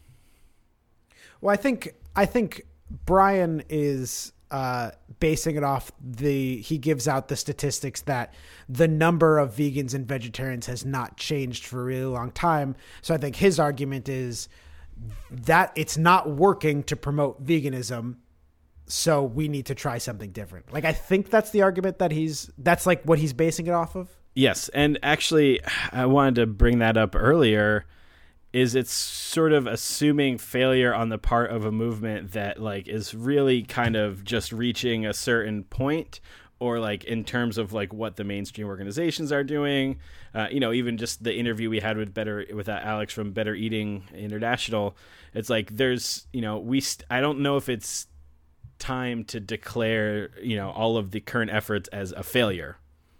Well, I think I think Brian is uh, basing it off the, he gives out the statistics that the number of vegans and vegetarians has not changed for a really long time. So I think his argument is that it's not working to promote veganism, so we need to try something different. Like, I think that's the argument that he's, that's like what he's basing it off of. Yes. And actually, I wanted to bring that up earlier, is it's sort of assuming failure on the part of a movement that like is really kind of just reaching a certain point, or like in terms of like what the mainstream organizations are doing, uh, you know, even just the interview we had with Better, with uh, Alex from Better Eating International. It's like, there's, you know, we, st- I don't know if it's time to declare, you know, all of the current efforts as a failure.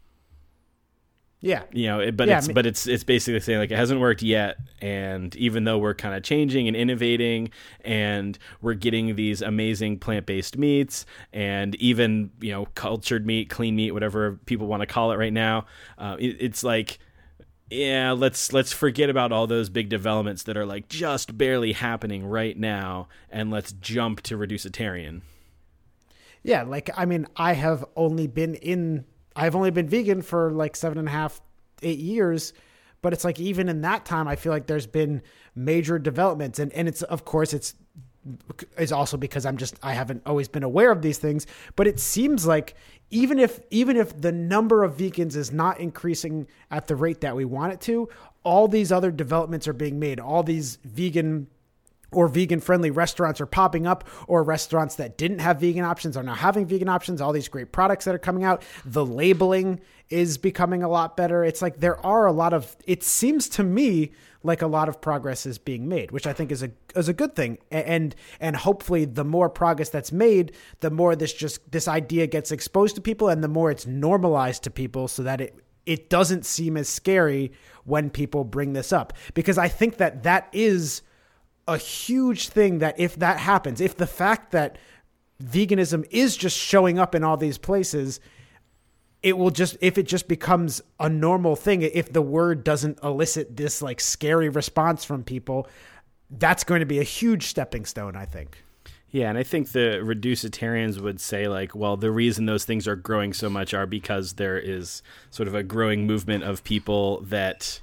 Yeah. You know, it, but yeah, it's, I mean, but it's, it's basically saying like, it hasn't worked yet. And even though we're kind of changing and innovating and we're getting these amazing plant-based meats and even, you know, cultured meat, clean meat, whatever people want to call it right now. Uh, it, it's like, yeah, let's, let's forget about all those big developments that are like just barely happening right now. And let's jump to Reducitarian. Yeah. Like, I mean, I have only been in, I've only been vegan for like seven and a half, eight years, but it's like, even in that time, I feel like there's been major developments, and, and it's, of course it's, is also because I'm just, I haven't always been aware of these things, but it seems like even if, even if the number of vegans is not increasing at the rate that we want it to, all these other developments are being made. All these vegan or vegan-friendly restaurants are popping up, or restaurants that didn't have vegan options are now having vegan options. All these great products that are coming out. The labeling is becoming a lot better. It's like there are a lot of, it seems to me like a lot of progress is being made, which I think is a is a good thing. And and hopefully the more progress that's made, the more this just this idea gets exposed to people and the more it's normalized to people so that it it doesn't seem as scary when people bring this up. Because I think that that is a huge thing, that if that happens, if the fact that veganism is just showing up in all these places, it will just, if it just becomes a normal thing, if the word doesn't elicit this like scary response from people, that's going to be a huge stepping stone, I think. Yeah, and I think the reducitarians would say, like, well, the reason those things are growing so much are because there is sort of a growing movement of people that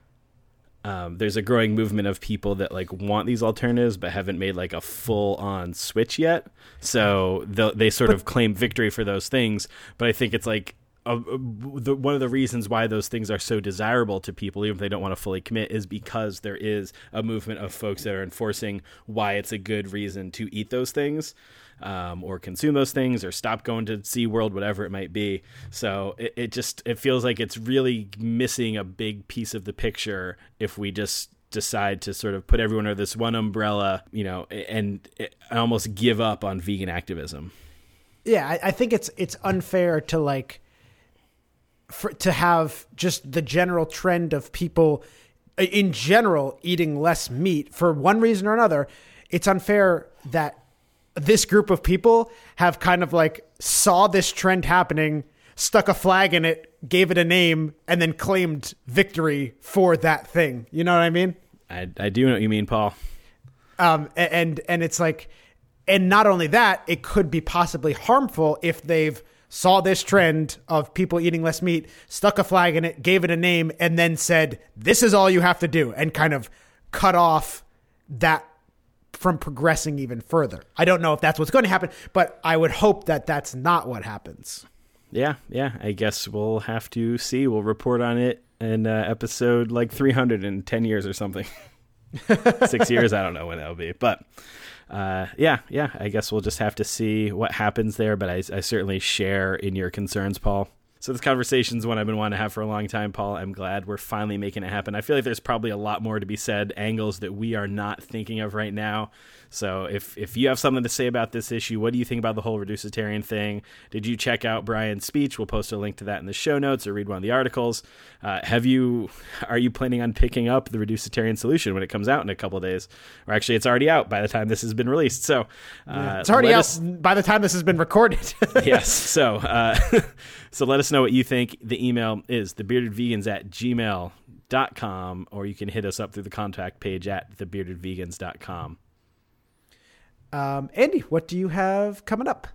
um, there's a growing movement of people that like want these alternatives but haven't made like a full on switch yet. So they sort but, of claim victory for those things. But I think it's like, Uh, the, one of the reasons why those things are so desirable to people, even if they don't want to fully commit, is because there is a movement of folks that are enforcing why it's a good reason to eat those things, um, or consume those things, or stop going to SeaWorld, whatever it might be. So it, it just it feels like it's really missing a big piece of the picture if we just decide to sort of put everyone under this one umbrella, you know, and, and almost give up on vegan activism. Yeah, I, I think it's it's unfair to like. For, to have just the general trend of people in general eating less meat for one reason or another. It's unfair that this group of people have kind of like saw this trend happening, stuck a flag in it, gave it a name, and then claimed victory for that thing. You know what I mean? I, I do know what you mean, Paul. Um, and, and it's like, and not only that, it could be possibly harmful if they've saw this trend of people eating less meat, stuck a flag in it, gave it a name, and then said, this is all you have to do, and kind of cut off that from progressing even further. I don't know if that's what's going to happen, but I would hope that that's not what happens. Yeah, yeah. I guess we'll have to see. We'll report on it in uh, episode like three hundred in ten years or something. Six years, I don't know when that'll be, but... Uh, yeah, yeah, I guess we'll just have to see what happens there, but I, I certainly share in your concerns, Paul. So this conversation is one I've been wanting to have for a long time, Paul. I'm glad we're finally making it happen. I feel like there's probably a lot more to be said, angles that we are not thinking of right now. So if if you have something to say about this issue, what do you think about the whole reducitarian thing? Did you check out Brian's speech? We'll post a link to that in the show notes or read one of the articles. Uh, have you? Are you planning on picking up the reducitarian solution when it comes out in a couple of days? Or actually, it's already out by the time this has been released. So uh, yeah, it's already out us, by the time this has been recorded. Yes. So uh, so let us know what you think. The email is thebeardedvegans at gmail dot com, or you can hit us up through the contact page at thebeardedvegans dot com. Um, Andy, what do you have coming up?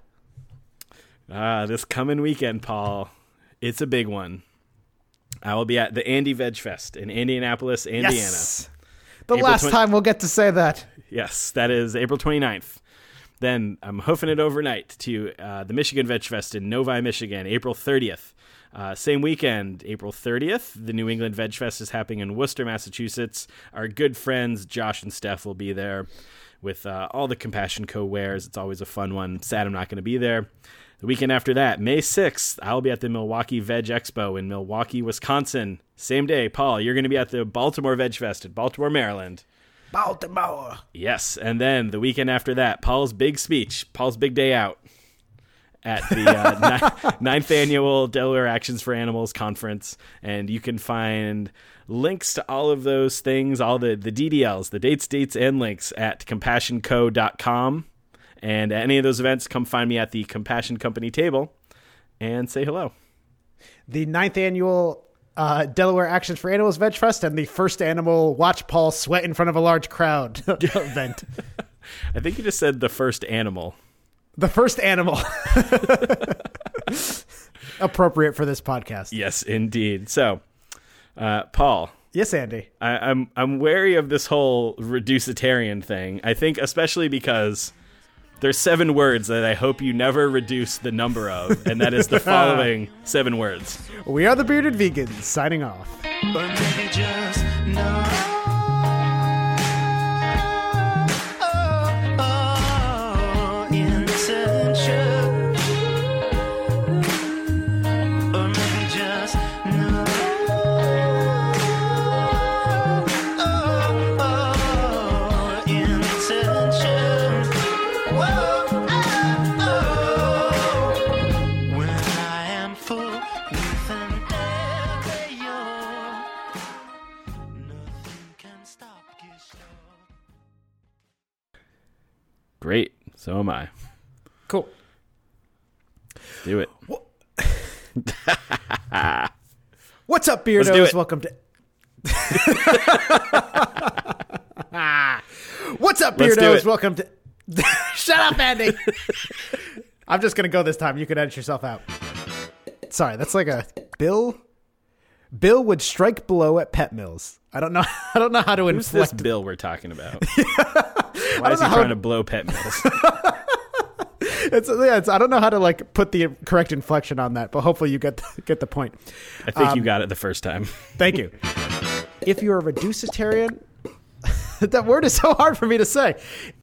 Uh, this coming weekend, Paul, it's a big one. I will be at the Andy Veg Fest in Indianapolis, Indiana. Yes. The April last twenty time we'll get to say that. Yes, that is April twenty-ninth. Then I'm hoofing it overnight to uh, the Michigan Veg Fest in Novi, Michigan, April thirtieth. Uh, same weekend, April thirtieth, the New England Veg Fest is happening in Worcester, Massachusetts. Our good friends Josh and Steph will be there with uh, all the Compassion Co. wares. It's always a fun one. Sad I'm not going to be there. The weekend after that, May sixth, I'll be at the Milwaukee Veg Expo in Milwaukee, Wisconsin. Same day, Paul, you're going to be at the Baltimore Veg Fest in Baltimore, Maryland. Baltimore. Yes, and then the weekend after that, Paul's big speech, Paul's big day out at the uh, ni- ninth annual Delaware Actions for Animals conference. And you can find links to all of those things, all the, the D D Ls, the dates, dates, and links at compassion co dot com. And at any of those events, come find me at the Compassion Company table and say hello. The ninth annual uh, Delaware Actions for Animals Veg Fest and the first animal watch Paul sweat in front of a large crowd event. I think you just said the first animal. The first animal. Appropriate for this podcast. Yes, indeed. So, uh, Paul. Yes, Andy. I, I'm I'm wary of this whole reducitarian thing. I think especially because there's seven words that I hope you never reduce the number of, and that is the following seven words. We are the Bearded Vegans, signing off. But maybe just no. Oh, oh, intention. Or maybe just Great. So am I. Cool. Do it. What's up, Let's do Beardos? it. Welcome to. What's up, Let's do Beardos? it. Welcome to. Shut up, Andy. I'm just gonna go this time. You can edit yourself out. Sorry, that's like a Bill. Bill would strike below at Pet Mills. I don't know. I don't know how to Who's this inflect. Bill we're talking about? Why is he know how- trying to blow Pet Mills? It's, yeah, it's, I don't know how to like put the correct inflection on that, but hopefully you get the, get the point. I think Um, you got it the first time. Thank you. If you're a reducitarian, that word is so hard for me to say.